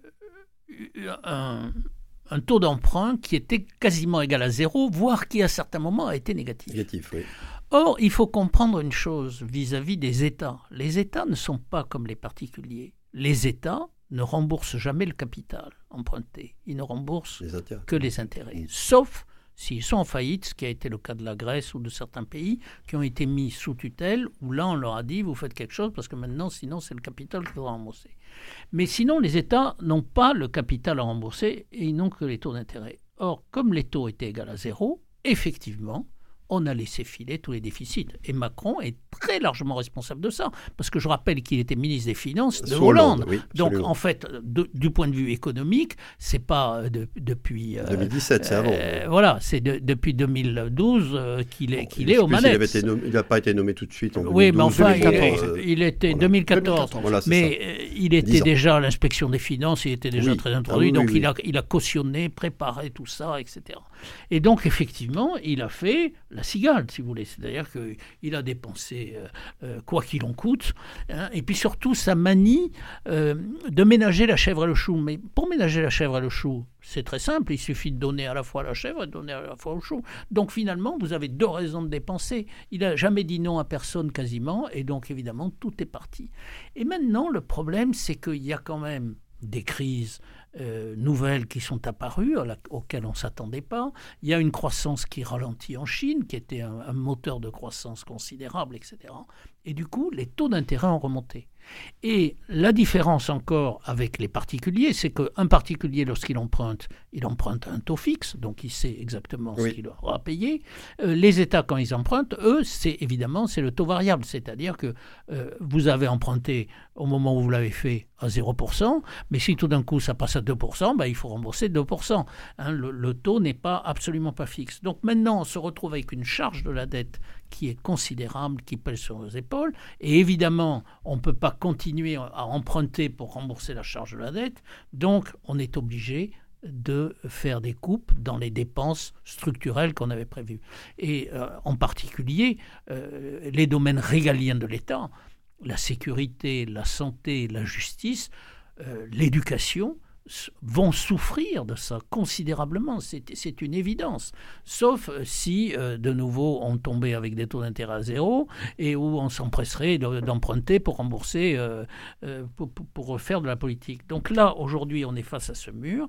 un... un taux d'emprunt qui était quasiment égal à zéro, voire qui à certains moments a été négatif. Négatif, oui. Or, il faut comprendre une chose vis-à-vis des États. Les États ne sont pas comme les particuliers. Les États ne remboursent jamais le capital emprunté. Ils ne remboursent les que les intérêts. Mmh. Sauf s'ils sont en faillite, ce qui a été le cas de la Grèce ou de certains pays qui ont été mis sous tutelle, où là on leur a dit vous faites quelque chose parce que maintenant sinon c'est le capital qu'il faudra rembourser. Mais sinon les États n'ont pas le capital à rembourser et ils n'ont que les taux d'intérêt. Or, comme les taux étaient égaux à zéro, effectivement, on a laissé filer tous les déficits. Et Macron est très largement responsable de ça. Parce que je rappelle qu'il était ministre des Finances de Sous Hollande. Hollande oui, Donc, en fait, de, du point de vue économique, c'est pas de, depuis... deux mille dix-sept, euh, c'est avant. Euh, voilà, c'est de, depuis deux mille douze euh, qu'il est, qu'il est aux manettes. Il n'a pas été nommé tout de suite en oui, deux mille douze, mais enfin, deux mille quatorze. Il, il était voilà. deux mille quatorze. deux mille quatorze voilà, mais euh, il était déjà à l'inspection des finances, il était déjà oui. très introduit. Ah, oui, donc, oui, il, a, il a cautionné, préparé tout ça, et cetera. Et donc, effectivement, il a fait la cigale, si vous voulez. C'est-à-dire qu'il a dépensé euh, euh, quoi qu'il en coûte. Hein, et puis surtout, sa manie euh, de ménager la chèvre et le chou. Mais pour ménager la chèvre et le chou, c'est très simple. Il suffit de donner à la fois à la chèvre et de donner à la fois au chou. Donc finalement, vous avez deux raisons de dépenser. Il n'a jamais dit non à personne quasiment. Et donc évidemment, tout est parti. Et maintenant, le problème, c'est qu'il y a quand même des crises euh, nouvelles qui sont apparues, la, auxquelles on ne s'attendait pas. Il y a une croissance qui ralentit en Chine, qui était un, un moteur de croissance considérable, et cetera. Et du coup, les taux d'intérêt ont remonté. Et la différence encore avec les particuliers, c'est qu'un particulier, lorsqu'il emprunte, il emprunte à un taux fixe, donc il sait exactement oui. ce qu'il aura payé. Euh, les États, quand ils empruntent, eux, c'est évidemment c'est le taux variable, c'est-à-dire que euh, vous avez emprunté au moment où vous l'avez fait à zéro pour cent, mais si tout d'un coup ça passe à deux pour cent, ben, il faut rembourser deux pour cent. Hein, le, le taux n'est pas absolument pas fixe. Donc maintenant, on se retrouve avec une charge de la dette qui est considérable, qui pèse sur nos épaules. Et évidemment, on ne peut pas continuer à emprunter pour rembourser la charge de la dette. Donc, on est obligé de faire des coupes dans les dépenses structurelles qu'on avait prévues. Et euh, en particulier, euh, les domaines régaliens de l'État, la sécurité, la santé, la justice, euh, l'éducation, vont souffrir de ça considérablement, c'est, c'est une évidence. Sauf si, euh, de nouveau, on tombait avec des taux d'intérêt à zéro et où on s'empresserait de, d'emprunter pour rembourser, euh, euh, pour, pour faire de la politique. Donc là, aujourd'hui, on est face à ce mur.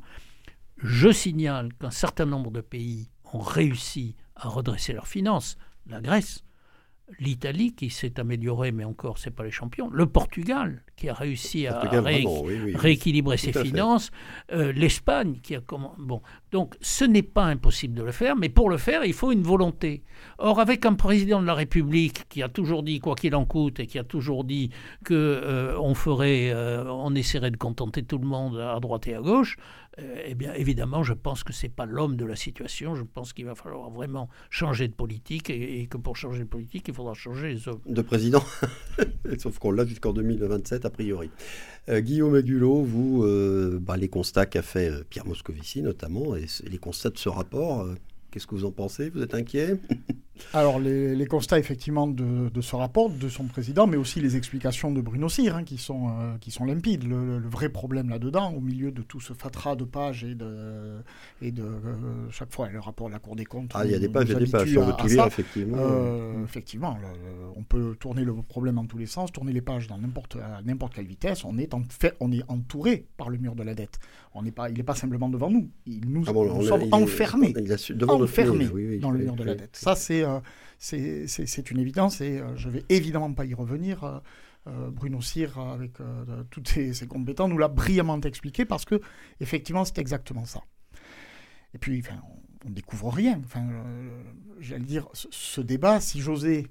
Je signale qu'un certain nombre de pays ont réussi à redresser leurs finances. La Grèce, l'Italie qui s'est améliorée, mais encore, ce n'est pas les champions. Le Portugal qui a réussi à Portugal, ré- vraiment, oui, oui, rééquilibrer ses finances. Euh, L'Espagne qui a comment bon. Donc, ce n'est pas impossible de le faire, mais pour le faire, il faut une volonté. Or, avec un président de la République qui a toujours dit quoi qu'il en coûte et qui a toujours dit que euh, on ferait, euh, on essaierait de contenter tout le monde à droite et à gauche. Euh, eh bien, évidemment, je pense que c'est pas l'homme de la situation. Je pense qu'il va falloir vraiment changer de politique et, et que pour changer de politique, il faudra changer les hommes. De président, sauf qu'on l'a jusqu'en deux mille vingt-sept a priori. Euh, Guillaume Agulot, vous, euh, bah, les constats qu'a fait euh, Pierre Moscovici notamment, et les constats de ce rapport, euh, qu'est-ce que vous en pensez? Vous êtes inquiet? Alors, les, les constats, effectivement, de, de ce rapport, de son président, mais aussi les explications de Bruno Cyr, hein, qui, sont, euh, qui sont limpides. Le, le vrai problème là-dedans, au milieu de tout ce fatras de pages et de... Et de euh, chaque fois, le rapport de la Cour des comptes... Ah, il y a des pages, il y a des pages, on veut tout lire, effectivement. Euh, mmh. Effectivement, le, le, on peut tourner le problème dans tous les sens, tourner les pages dans n'importe, à n'importe quelle vitesse. On est, en fait, on est entouré par le mur de la dette. On n'est pas, il n'est pas simplement devant nous. Il nous, ah bon, nous sommes il enfermés, il a su, devant enfermés oui, oui, dans oui, le oui, mur de la oui. dette. Ça, c'est, euh, c'est, c'est, c'est une évidence et euh, je ne vais évidemment pas y revenir. Euh, euh, Bruno Cyr, avec euh, toutes ses, ses compétences, nous l'a brillamment expliqué parce que, effectivement, c'est exactement ça. Et puis, enfin, on ne découvre rien. Enfin, euh, j'allais dire, ce, ce débat, si j'osais,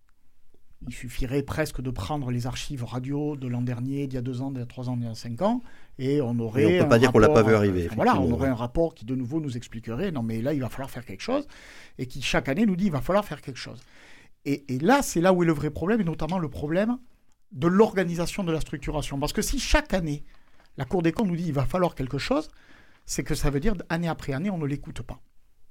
il suffirait presque de prendre les archives radio de l'an dernier, d'il y a deux ans, d'il y a trois ans, d'il y a cinq ans, et on aurait. Et on ne peut pas dire rapport, qu'on l'a pas vu arriver. Euh, voilà, on aurait un rapport qui de nouveau nous expliquerait, non mais là il va falloir faire quelque chose, et qui chaque année nous dit il va falloir faire quelque chose. Et, et là, c'est là où est le vrai problème, et notamment le problème de l'organisation de la structuration. Parce que si chaque année, la Cour des comptes nous dit il va falloir quelque chose, c'est que ça veut dire année après année, on ne l'écoute pas.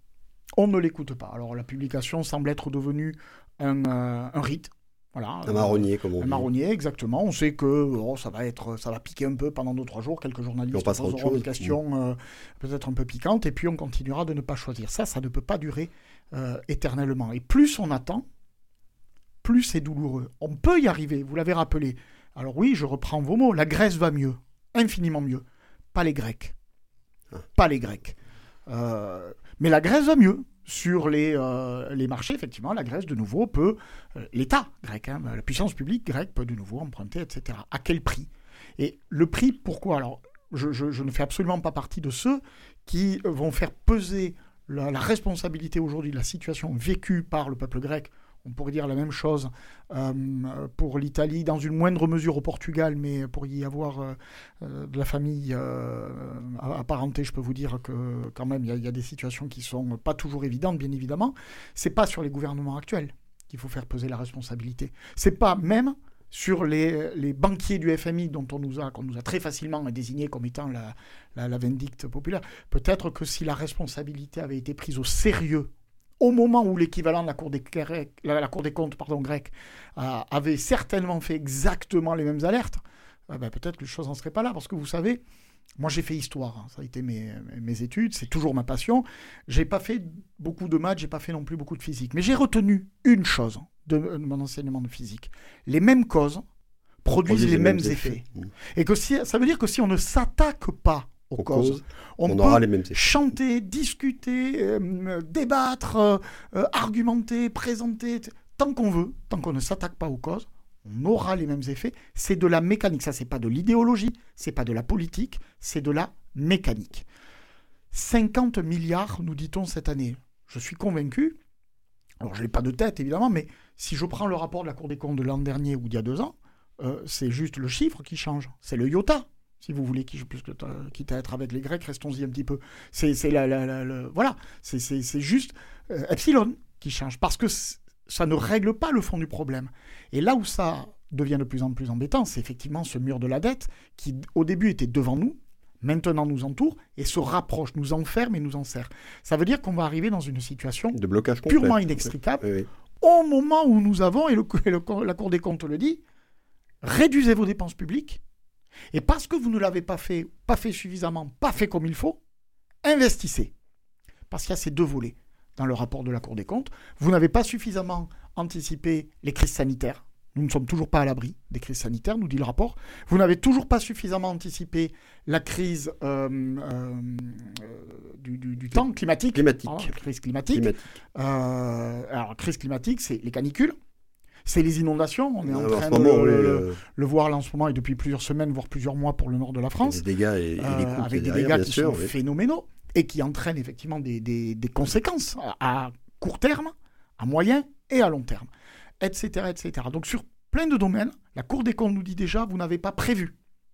On ne l'écoute pas. Alors la publication semble être devenue un, euh, un rite. Voilà, un marronnier, comme on un dit. Un marronnier, exactement. On sait que oh, ça va être, ça va piquer un peu pendant deux trois jours. Quelques journalistes poseront des questions mmh. euh, peut-être un peu piquantes, et puis on continuera de ne pas choisir. Ça, ça ne peut pas durer euh, éternellement. Et plus on attend, plus c'est douloureux. On peut y arriver, vous l'avez rappelé. Alors oui, je reprends vos mots. La Grèce va mieux, infiniment mieux. Pas les Grecs. Ah. Pas les Grecs. Euh, mais la Grèce va mieux. Sur les, euh, les marchés, effectivement, la Grèce, de nouveau, peut... Euh, L'État grec, hein, la puissance publique grecque peut de nouveau emprunter, et cetera. À quel prix ? Et le prix, pourquoi ? Alors, je, je, je ne fais absolument pas partie de ceux qui vont faire peser la, la responsabilité aujourd'hui de la situation vécue par le peuple grec. On pourrait dire la même chose euh, pour l'Italie, dans une moindre mesure au Portugal, mais pour y avoir euh, de la famille euh, apparentée, je peux vous dire que quand même, il y, y a des situations qui ne sont pas toujours évidentes, bien évidemment. Ce n'est pas sur les gouvernements actuels qu'il faut faire peser la responsabilité. Ce n'est pas même sur les, les banquiers du F M I dont on nous a, qu'on nous a très facilement désigné comme étant la, la, la vindicte populaire. Peut-être que si la responsabilité avait été prise au sérieux au moment où l'équivalent de la Cour des, la, la cour des comptes pardon, grecque euh, avait certainement fait exactement les mêmes alertes, euh, ben peut-être que les choses n'en seraient pas là. Parce que vous savez, moi j'ai fait histoire, hein, ça a été mes, mes études, c'est toujours ma passion. J'ai pas fait beaucoup de maths, j'ai pas fait non plus beaucoup de physique. Mais j'ai retenu une chose de, de mon enseignement de physique. Les mêmes causes produisent les, les mêmes, mêmes effets. effets. Mmh. Et que si, ça veut dire que si on ne s'attaque pas aux, aux causes, causes, on, on aura les mêmes effets. Chanter, discuter, euh, débattre, euh, euh, argumenter, présenter, tant qu'on veut, tant qu'on ne s'attaque pas aux causes, on aura les mêmes effets. C'est de la mécanique, ça c'est pas de l'idéologie, c'est pas de la politique, c'est de la mécanique. cinquante milliards, nous dit-on cette année. Je suis convaincu, alors je n'ai pas de tête évidemment, mais si je prends le rapport de la Cour des comptes de l'an dernier ou d'il y a deux ans, euh, c'est juste le chiffre qui change, c'est le iota. Si vous voulez, puisque quitte à être avec les Grecs, restons-y un petit peu. C'est, c'est la, la, la, la, voilà, c'est, c'est, c'est juste euh, epsilon qui change, parce que ça ne règle pas le fond du problème. Et là où ça devient de plus en plus embêtant, c'est effectivement ce mur de la dette qui, au début, était devant nous, maintenant nous entoure et se rapproche, nous enferme et nous enserre. Ça veut dire qu'on va arriver dans une situation de blocage purement complet. inextricable, oui, oui. au moment où nous avons, et, le, et le, la Cour des comptes le dit, réduisez vos dépenses publiques. Et parce que vous ne l'avez pas fait, pas fait suffisamment, pas fait comme il faut, investissez. Parce qu'il y a ces deux volets dans le rapport de la Cour des comptes. Vous n'avez pas suffisamment anticipé les crises sanitaires. Nous ne sommes toujours pas à l'abri des crises sanitaires, nous dit le rapport. Vous n'avez toujours pas suffisamment anticipé la crise euh, euh, du, du, du temps climatique. Climatique. Pardon, crise climatique. climatique. Euh, alors, crise climatique, c'est les canicules. C'est les inondations, on est en Alors, train en ce moment, de le, oui, le, euh... le voir là en ce moment et depuis plusieurs semaines, voire plusieurs mois pour le nord de la France. Des dégâts et, et euh, les coûts avec des derrière, dégâts qui sûr, sont oui. phénoménaux et qui entraînent effectivement des, des, des conséquences à, à court terme, à moyen et à long terme, et cetera, et cetera. Donc sur plein de domaines, la Cour des comptes nous dit déjà, vous n'avez pas prévu.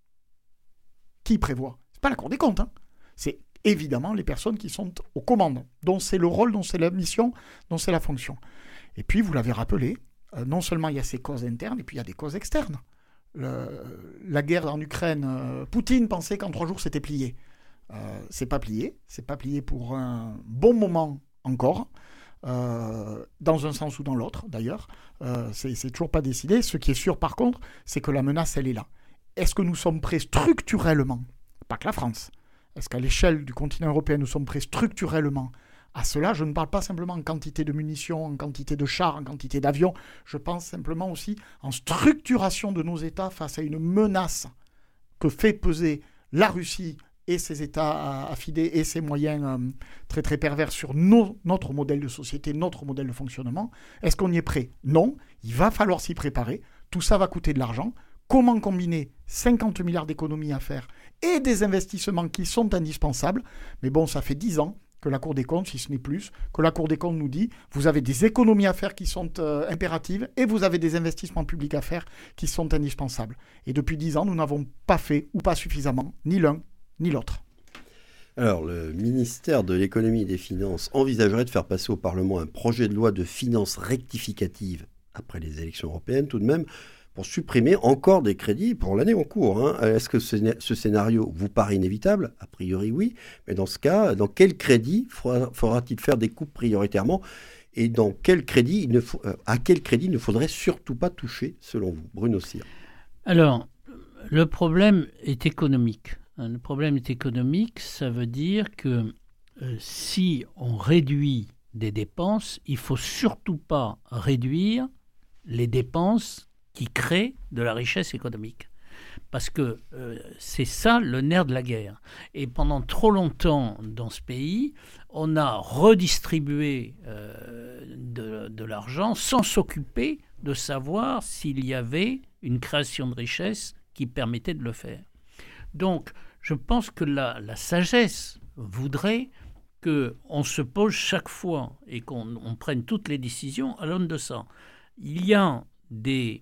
Qui prévoit ? C'est pas la Cour des comptes, hein. C'est évidemment les personnes qui sont aux commandes, dont c'est le rôle, dont c'est la mission, dont c'est la fonction. Et puis, vous l'avez rappelé, euh, non seulement il y a ces causes internes, et puis il y a des causes externes. Le, la guerre en Ukraine, euh, Poutine pensait qu'en trois jours c'était plié. Euh, c'est pas plié, c'est pas plié pour un bon moment encore. euh, dans un sens ou dans l'autre, d'ailleurs. Euh, c'est, c'est toujours pas décidé. Ce qui est sûr, par contre, c'est que la menace, elle est là. Est-ce que nous sommes prêts structurellement, pas que la France, est-ce qu'à l'échelle du continent européen, nous sommes prêts structurellement à cela? Je ne parle pas simplement en quantité de munitions, en quantité de chars, en quantité d'avions. Je pense simplement aussi en structuration de nos États face à une menace que fait peser la Russie et ses États affidés et ses moyens euh, très très pervers sur nos, notre modèle de société, notre modèle de fonctionnement. Est-ce qu'on y est prêt? Non. Il va falloir s'y préparer. Tout ça va coûter de l'argent. Comment combiner cinquante milliards d'économies à faire et des investissements qui sont indispensables? Mais bon, ça fait dix ans que la Cour des comptes, si ce n'est plus, que la Cour des comptes nous dit vous avez des économies à faire qui sont euh, impératives et vous avez des investissements publics à faire qui sont indispensables. Et depuis dix ans, nous n'avons pas fait, ou pas suffisamment, ni l'un ni l'autre. Alors, le ministère de l'économie et des finances envisagerait de faire passer au Parlement un projet de loi de finances rectificative après les élections européennes tout de même, pour supprimer encore des crédits pour l'année en cours. Hein. Est-ce que ce, ce scénario vous paraît inévitable? A priori, oui. Mais dans ce cas, dans quel crédit faudra-t-il faire des coupes prioritairement? Et dans quel crédit il ne faut, à quel crédit il ne faudrait surtout pas toucher, selon vous? Bruno Cyr. Alors, le problème est économique. Le problème est économique, ça veut dire que euh, si on réduit des dépenses, il ne faut surtout pas réduire les dépenses qui crée de la richesse économique. Parce que euh, c'est ça le nerf de la guerre. Et pendant trop longtemps dans ce pays, on a redistribué euh, de, de l'argent sans s'occuper de savoir s'il y avait une création de richesse qui permettait de le faire. Donc, je pense que la, la sagesse voudrait qu'on se pose chaque fois et qu'on on prenne toutes les décisions à l'aune de ça. Il y a des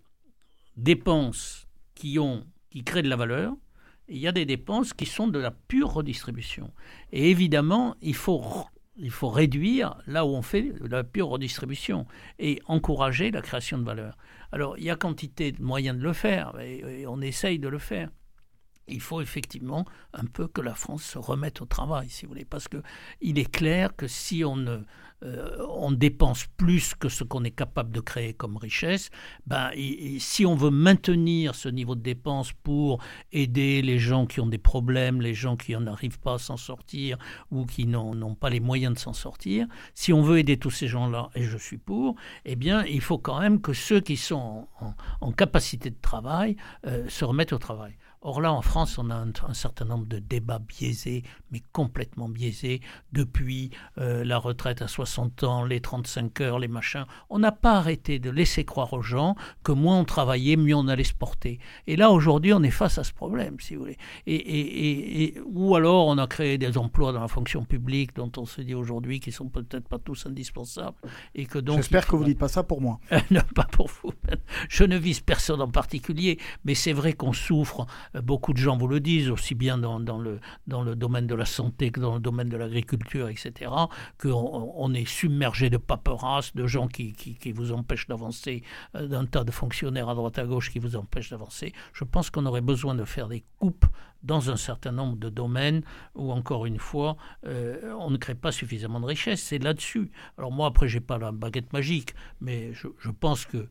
dépenses qui, ont, qui créent de la valeur, et il y a des dépenses qui sont de la pure redistribution. Et évidemment, il faut, il faut réduire là où on fait de la pure redistribution et encourager la création de valeur. Alors, il y a quantité de moyens de le faire, et, et on essaye de le faire. Il faut effectivement un peu que la France se remette au travail, si vous voulez, parce qu'il est clair que si on, ne, euh, on dépense plus que ce qu'on est capable de créer comme richesse, ben, et, et si on veut maintenir ce niveau de dépenses pour aider les gens qui ont des problèmes, les gens qui n'arrivent pas à s'en sortir ou qui n'ont, n'ont pas les moyens de s'en sortir, si on veut aider tous ces gens-là, et je suis pour, eh bien, il faut quand même que ceux qui sont en, en, en capacité de travail euh, se remettent au travail. Or là, en France, on a un, un certain nombre de débats biaisés, mais complètement biaisés, depuis euh, la retraite à soixante ans, les trente-cinq heures, les machins. On n'a pas arrêté de laisser croire aux gens que moins on travaillait, mieux on allait se porter. Et là, aujourd'hui, on est face à ce problème, si vous voulez. Et, et, et, et, ou alors, on a créé des emplois dans la fonction publique dont on se dit aujourd'hui qu'ils ne sont peut-être pas tous indispensables. Et que donc, j'espère que vous ne dites pas ça pour moi. Non, pas pour vous. Je ne vise personne en particulier, mais c'est vrai qu'on souffre. Beaucoup de gens vous le disent, aussi bien dans, dans, le, dans le domaine de la santé que dans le domaine de l'agriculture, et cetera, qu'on on est submergé de paperasses, de gens qui, qui, qui vous empêchent d'avancer, d'un tas de fonctionnaires à droite à gauche qui vous empêchent d'avancer. Je pense qu'on aurait besoin de faire des coupes dans un certain nombre de domaines où, encore une fois, euh, on ne crée pas suffisamment de richesse. C'est là-dessus. Alors moi, après, je n'ai pas la baguette magique, mais je, je pense que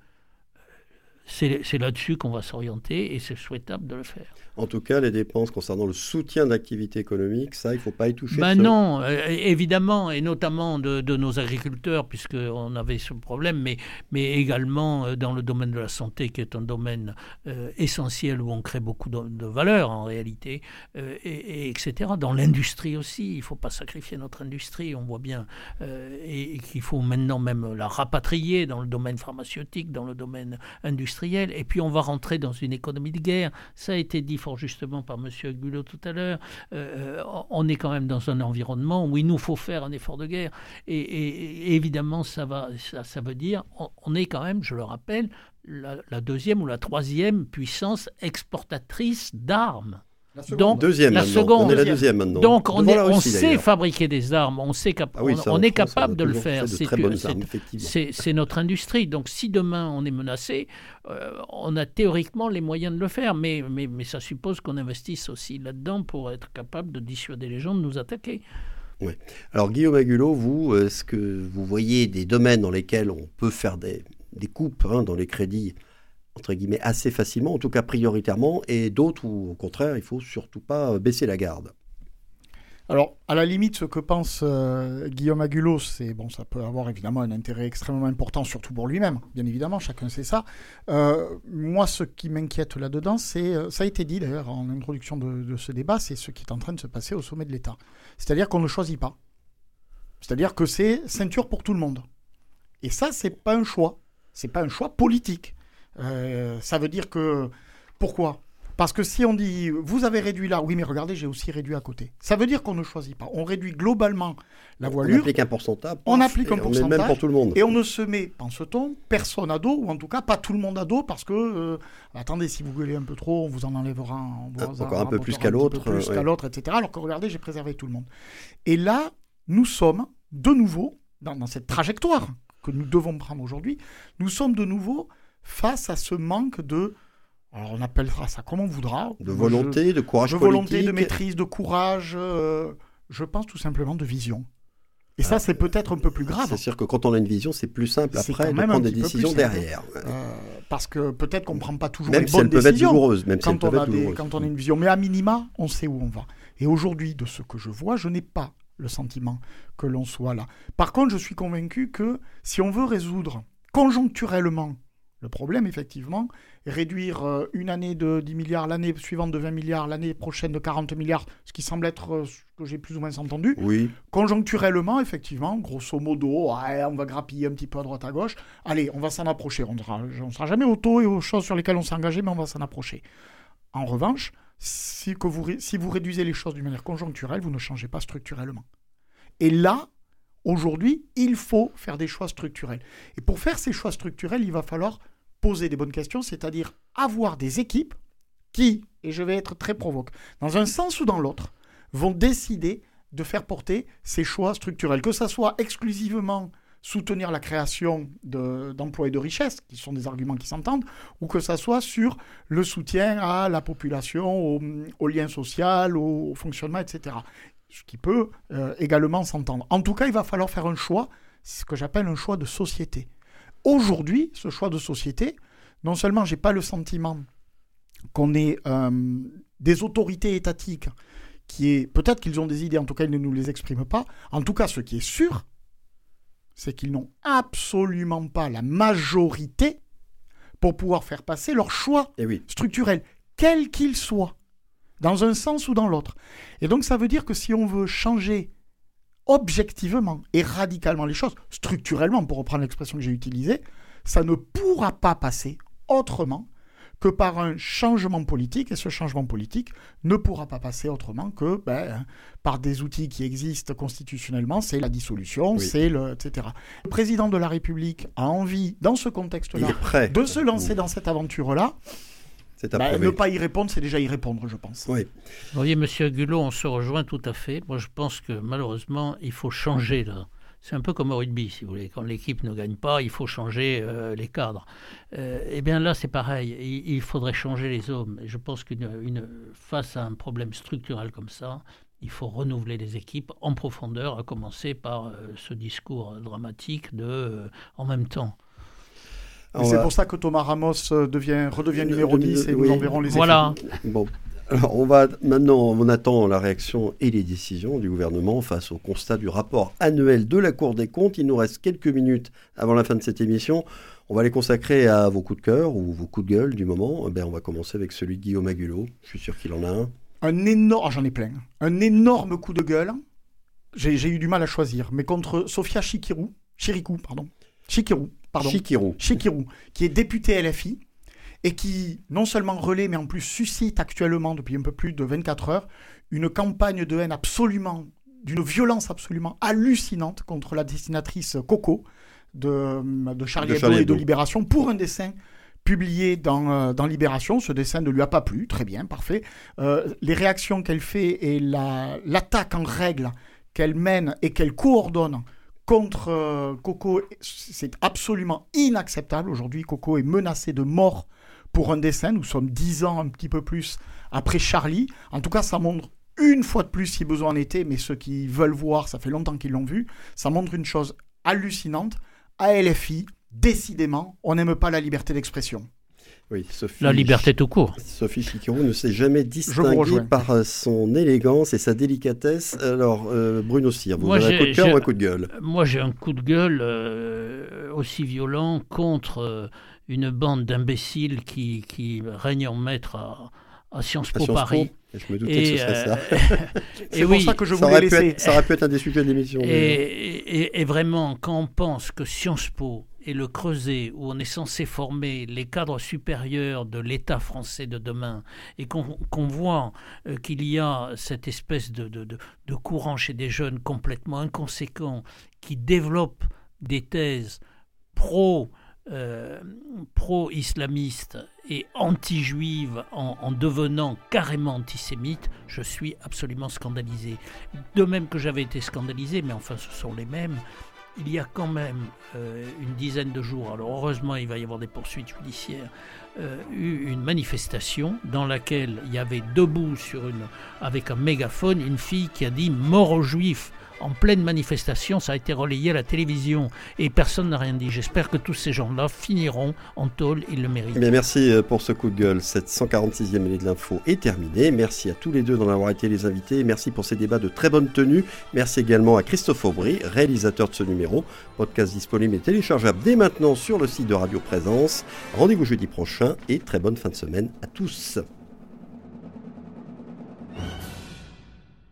C'est, c'est là-dessus qu'on va s'orienter et c'est souhaitable de le faire. En tout cas, les dépenses concernant le soutien de l'activité économique, ça, il ne faut pas y toucher. Ben non, euh, évidemment, et notamment de, de nos agriculteurs, puisqu'on avait ce problème, mais, mais également euh, dans le domaine de la santé, qui est un domaine euh, essentiel où on crée beaucoup de, de valeur en réalité, euh, et, et, etc. Dans l'industrie aussi, il ne faut pas sacrifier notre industrie, on voit bien, euh, et, et qu'il faut maintenant même la rapatrier dans le domaine pharmaceutique, dans le domaine industriel, et puis on va rentrer dans une économie de guerre. Ça a été dit fort justement par M. Agulot tout à l'heure. Euh, on est quand même dans un environnement où il nous faut faire un effort de guerre. Et, et, et évidemment, ça, va, ça, ça veut dire on, on est quand même, je le rappelle, la, la deuxième ou la troisième puissance exportatrice d'armes. La seconde. Donc, deuxième la maintenant. seconde. On est la deuxième maintenant. Donc on, est, Russie, on sait fabriquer des armes, on, sait cap- ah oui, ça, on, on est France, capable on de le faire. De c'est, très bonnes c'est, armes, c'est, c'est notre industrie. Donc si demain on est menacé, euh, on a théoriquement les moyens de le faire, mais, mais, mais ça suppose qu'on investisse aussi là-dedans pour être capable de dissuader les gens de nous attaquer. Ouais. Alors Guillaume Agulot, vous, est-ce que vous voyez des domaines dans lesquels on peut faire des, des coupes hein, dans les crédits, entre guillemets, assez facilement, en tout cas prioritairement, et d'autres où, au contraire, il ne faut surtout pas baisser la garde? Alors, à la limite, ce que pense euh, Guillaume Agulot, c'est bon, ça peut avoir évidemment un intérêt extrêmement important, surtout pour lui-même, bien évidemment, chacun sait ça. Euh, moi, ce qui m'inquiète là-dedans, c'est, ça a été dit d'ailleurs en introduction de, de ce débat, c'est ce qui est en train de se passer au sommet de l'État. C'est-à-dire qu'on ne choisit pas. C'est-à-dire que c'est ceinture pour tout le monde. Et ça, c'est pas un choix. C'est pas un choix politique. Euh, ça veut dire que... Pourquoi ? Parce que si on dit, vous avez réduit là, oui mais regardez, j'ai aussi réduit à côté. Ça veut dire qu'on ne choisit pas. On réduit globalement la voilure. On applique un pourcentage. On applique un pourcentage. On met même pour tout le monde. Et on ne se met, pense-t-on, personne à dos, ou en tout cas pas tout le monde à dos, parce que, euh, attendez, si vous gueulez un peu trop, on vous en enlèvera on vous ah, en encore un peu plus qu'à l'autre. Plus euh, qu'à ouais. l'autre, et cetera. Alors que regardez, j'ai préservé tout le monde. Et là, nous sommes de nouveau, dans, dans cette trajectoire que nous devons prendre aujourd'hui, nous sommes de nouveau face à ce manque de... Alors on appellera ça comme on voudra. De volonté, je, de courage de politique. De volonté, de maîtrise, de courage. Euh, je pense tout simplement de vision. Et ah, ça, c'est peut-être un peu plus grave. C'est sûr que quand on a une vision, c'est plus simple c'est après de prendre des décisions derrière. Euh, parce que peut-être qu'on ne prend pas toujours même les si bonnes elles peuvent décisions. Être douloureuses, même quand, si elles on peuvent a être des, douloureuses. quand on a une vision. Mais à minima, on sait où on va. Et aujourd'hui, de ce que je vois, je n'ai pas le sentiment que l'on soit là. Par contre, je suis convaincu que si on veut résoudre conjoncturellement le problème, effectivement, réduire euh, une année de dix milliards, l'année suivante de vingt milliards, l'année prochaine de quarante milliards, ce qui semble être euh, ce que j'ai plus ou moins entendu. Oui. Conjoncturellement, effectivement, grosso modo, ouais, on va grappiller un petit peu à droite à gauche. Allez, on va s'en approcher. On ne sera jamais au taux et aux choses sur lesquelles on s'est engagé, mais on va s'en approcher. En revanche, si, que vous, si vous réduisez les choses d'une manière conjoncturelle, vous ne changez pas structurellement. Et là, aujourd'hui, il faut faire des choix structurels. Et pour faire ces choix structurels, il va falloir poser des bonnes questions, c'est-à-dire avoir des équipes qui, et je vais être très provoque, dans un sens ou dans l'autre, vont décider de faire porter ces choix structurels. Que ça soit exclusivement soutenir la création de, d'emplois et de richesses, qui sont des arguments qui s'entendent, ou que ça soit sur le soutien à la population, au, au lien social, au, au fonctionnement, et cetera. Ce qui peut euh, également s'entendre. En tout cas, il va falloir faire un choix, c'est ce que j'appelle un choix de société. Aujourd'hui, ce choix de société, non seulement je n'ai pas le sentiment qu'on ait euh, des autorités étatiques qui est, peut-être qu'ils ont des idées, en tout cas ils ne nous les expriment pas. En tout cas, ce qui est sûr, c'est qu'ils n'ont absolument pas la majorité pour pouvoir faire passer leur choix eh oui. structurel, quel qu'il soit, dans un sens ou dans l'autre. Et donc ça veut dire que si on veut changer objectivement et radicalement les choses, structurellement, pour reprendre l'expression que j'ai utilisée, ça ne pourra pas passer autrement que par un changement politique, et ce changement politique ne pourra pas passer autrement que ben, par des outils qui existent constitutionnellement, c'est la dissolution, oui. c'est le, et cetera. Le président de la République a envie, dans ce contexte-là, de se lancer dans cette aventure-là. Bah, ne pas y répondre, c'est déjà y répondre, je pense. Oui. Vous voyez, M. Agulot, on se rejoint tout à fait. Moi, je pense que malheureusement, il faut changer. Là. C'est un peu comme au rugby, si vous voulez. Quand l'équipe ne gagne pas, il faut changer euh, les cadres. Euh, eh bien là, c'est pareil. Il, il faudrait changer les hommes. Et je pense qu'une une, face à un problème structurel comme ça, il faut renouveler les équipes en profondeur, à commencer par euh, ce discours dramatique de euh, en même temps. C'est va... pour ça que Thomas Ramos devient, redevient numéro de, dix et oui. nous enverrons les voilà. effets. Bon. Alors, on va maintenant, on attend la réaction et les décisions du gouvernement face au constat du rapport annuel de la Cour des comptes. Il nous reste quelques minutes avant la fin de cette émission. On va les consacrer à vos coups de cœur ou vos coups de gueule du moment. Eh bien, on va commencer avec celui de Guillaume Agulot. Je suis sûr qu'il en a un. Un énorme, oh, j'en ai plein. Un énorme coup de gueule. J'ai, j'ai eu du mal à choisir, mais contre Sofia Chikirou, Chirikou, pardon, Chikirou. Pardon, Chikirou. Chikirou, qui est député L F I et qui non seulement relaie, mais en plus suscite actuellement, depuis un peu plus de vingt-quatre heures, une campagne de haine absolument, d'une violence absolument hallucinante contre la dessinatrice Coco de, de Charlie Hebdo et de Libération pour un dessin publié dans, dans Libération. Ce dessin ne lui a pas plu, très bien, parfait. Euh, les réactions qu'elle fait et la, l'attaque en règle qu'elle mène et qu'elle coordonne contre euh, Coco, c'est absolument inacceptable. Aujourd'hui, Coco est menacée de mort pour un dessin. Nous sommes dix ans, un petit peu plus, après Charlie. En tout cas, ça montre une fois de plus si besoin en était, mais ceux qui veulent voir, ça fait longtemps qu'ils l'ont vu, ça montre une chose hallucinante. À L F I, décidément, on n'aime pas la liberté d'expression. Oui, Sophie, la liberté tout court. Sophie Chikirou ne s'est jamais distinguée par son élégance et sa délicatesse. Alors, euh, Bruno Cyr, vous moi, avez un coup de cœur ou un coup de gueule? Moi, j'ai un coup de gueule euh, aussi violent contre euh, une bande d'imbéciles qui, qui règne en maître à, à Sciences Po Paris. Po. Je me doutais et que ce serait euh, ça. C'est pour oui, ça que je voulais ça laisser. Être, ça aurait pu être un des sujets de l'émission. Et, et, et vraiment, quand on pense que Sciences Po est le creuset où on est censé former les cadres supérieurs de l'État français de demain, et qu'on, qu'on voit euh, qu'il y a cette espèce de, de, de, de courant chez des jeunes complètement inconséquents qui développent des thèses pro Euh, pro-islamiste et anti-juive en, en devenant carrément antisémite, je suis absolument scandalisé. De même que j'avais été scandalisé, mais enfin ce sont les mêmes, il y a quand même euh, une dizaine de jours, alors heureusement il va y avoir des poursuites judiciaires, euh, eu une manifestation dans laquelle il y avait debout sur une, avec un mégaphone une fille qui a dit « mort aux juifs ». En pleine manifestation, ça a été relayé à la télévision et personne n'a rien dit. J'espère que tous ces gens-là finiront en tôle, ils le méritent. Eh bien, merci pour ce coup de gueule. Cette cent quarante-sixième année de l'info est terminée. Merci à tous les deux d'en avoir été les invités. Merci pour ces débats de très bonne tenue. Merci également à Christophe Aubry, réalisateur de ce numéro. Podcast disponible et téléchargeable dès maintenant sur le site de Radio Présence. Rendez-vous jeudi prochain et très bonne fin de semaine à tous.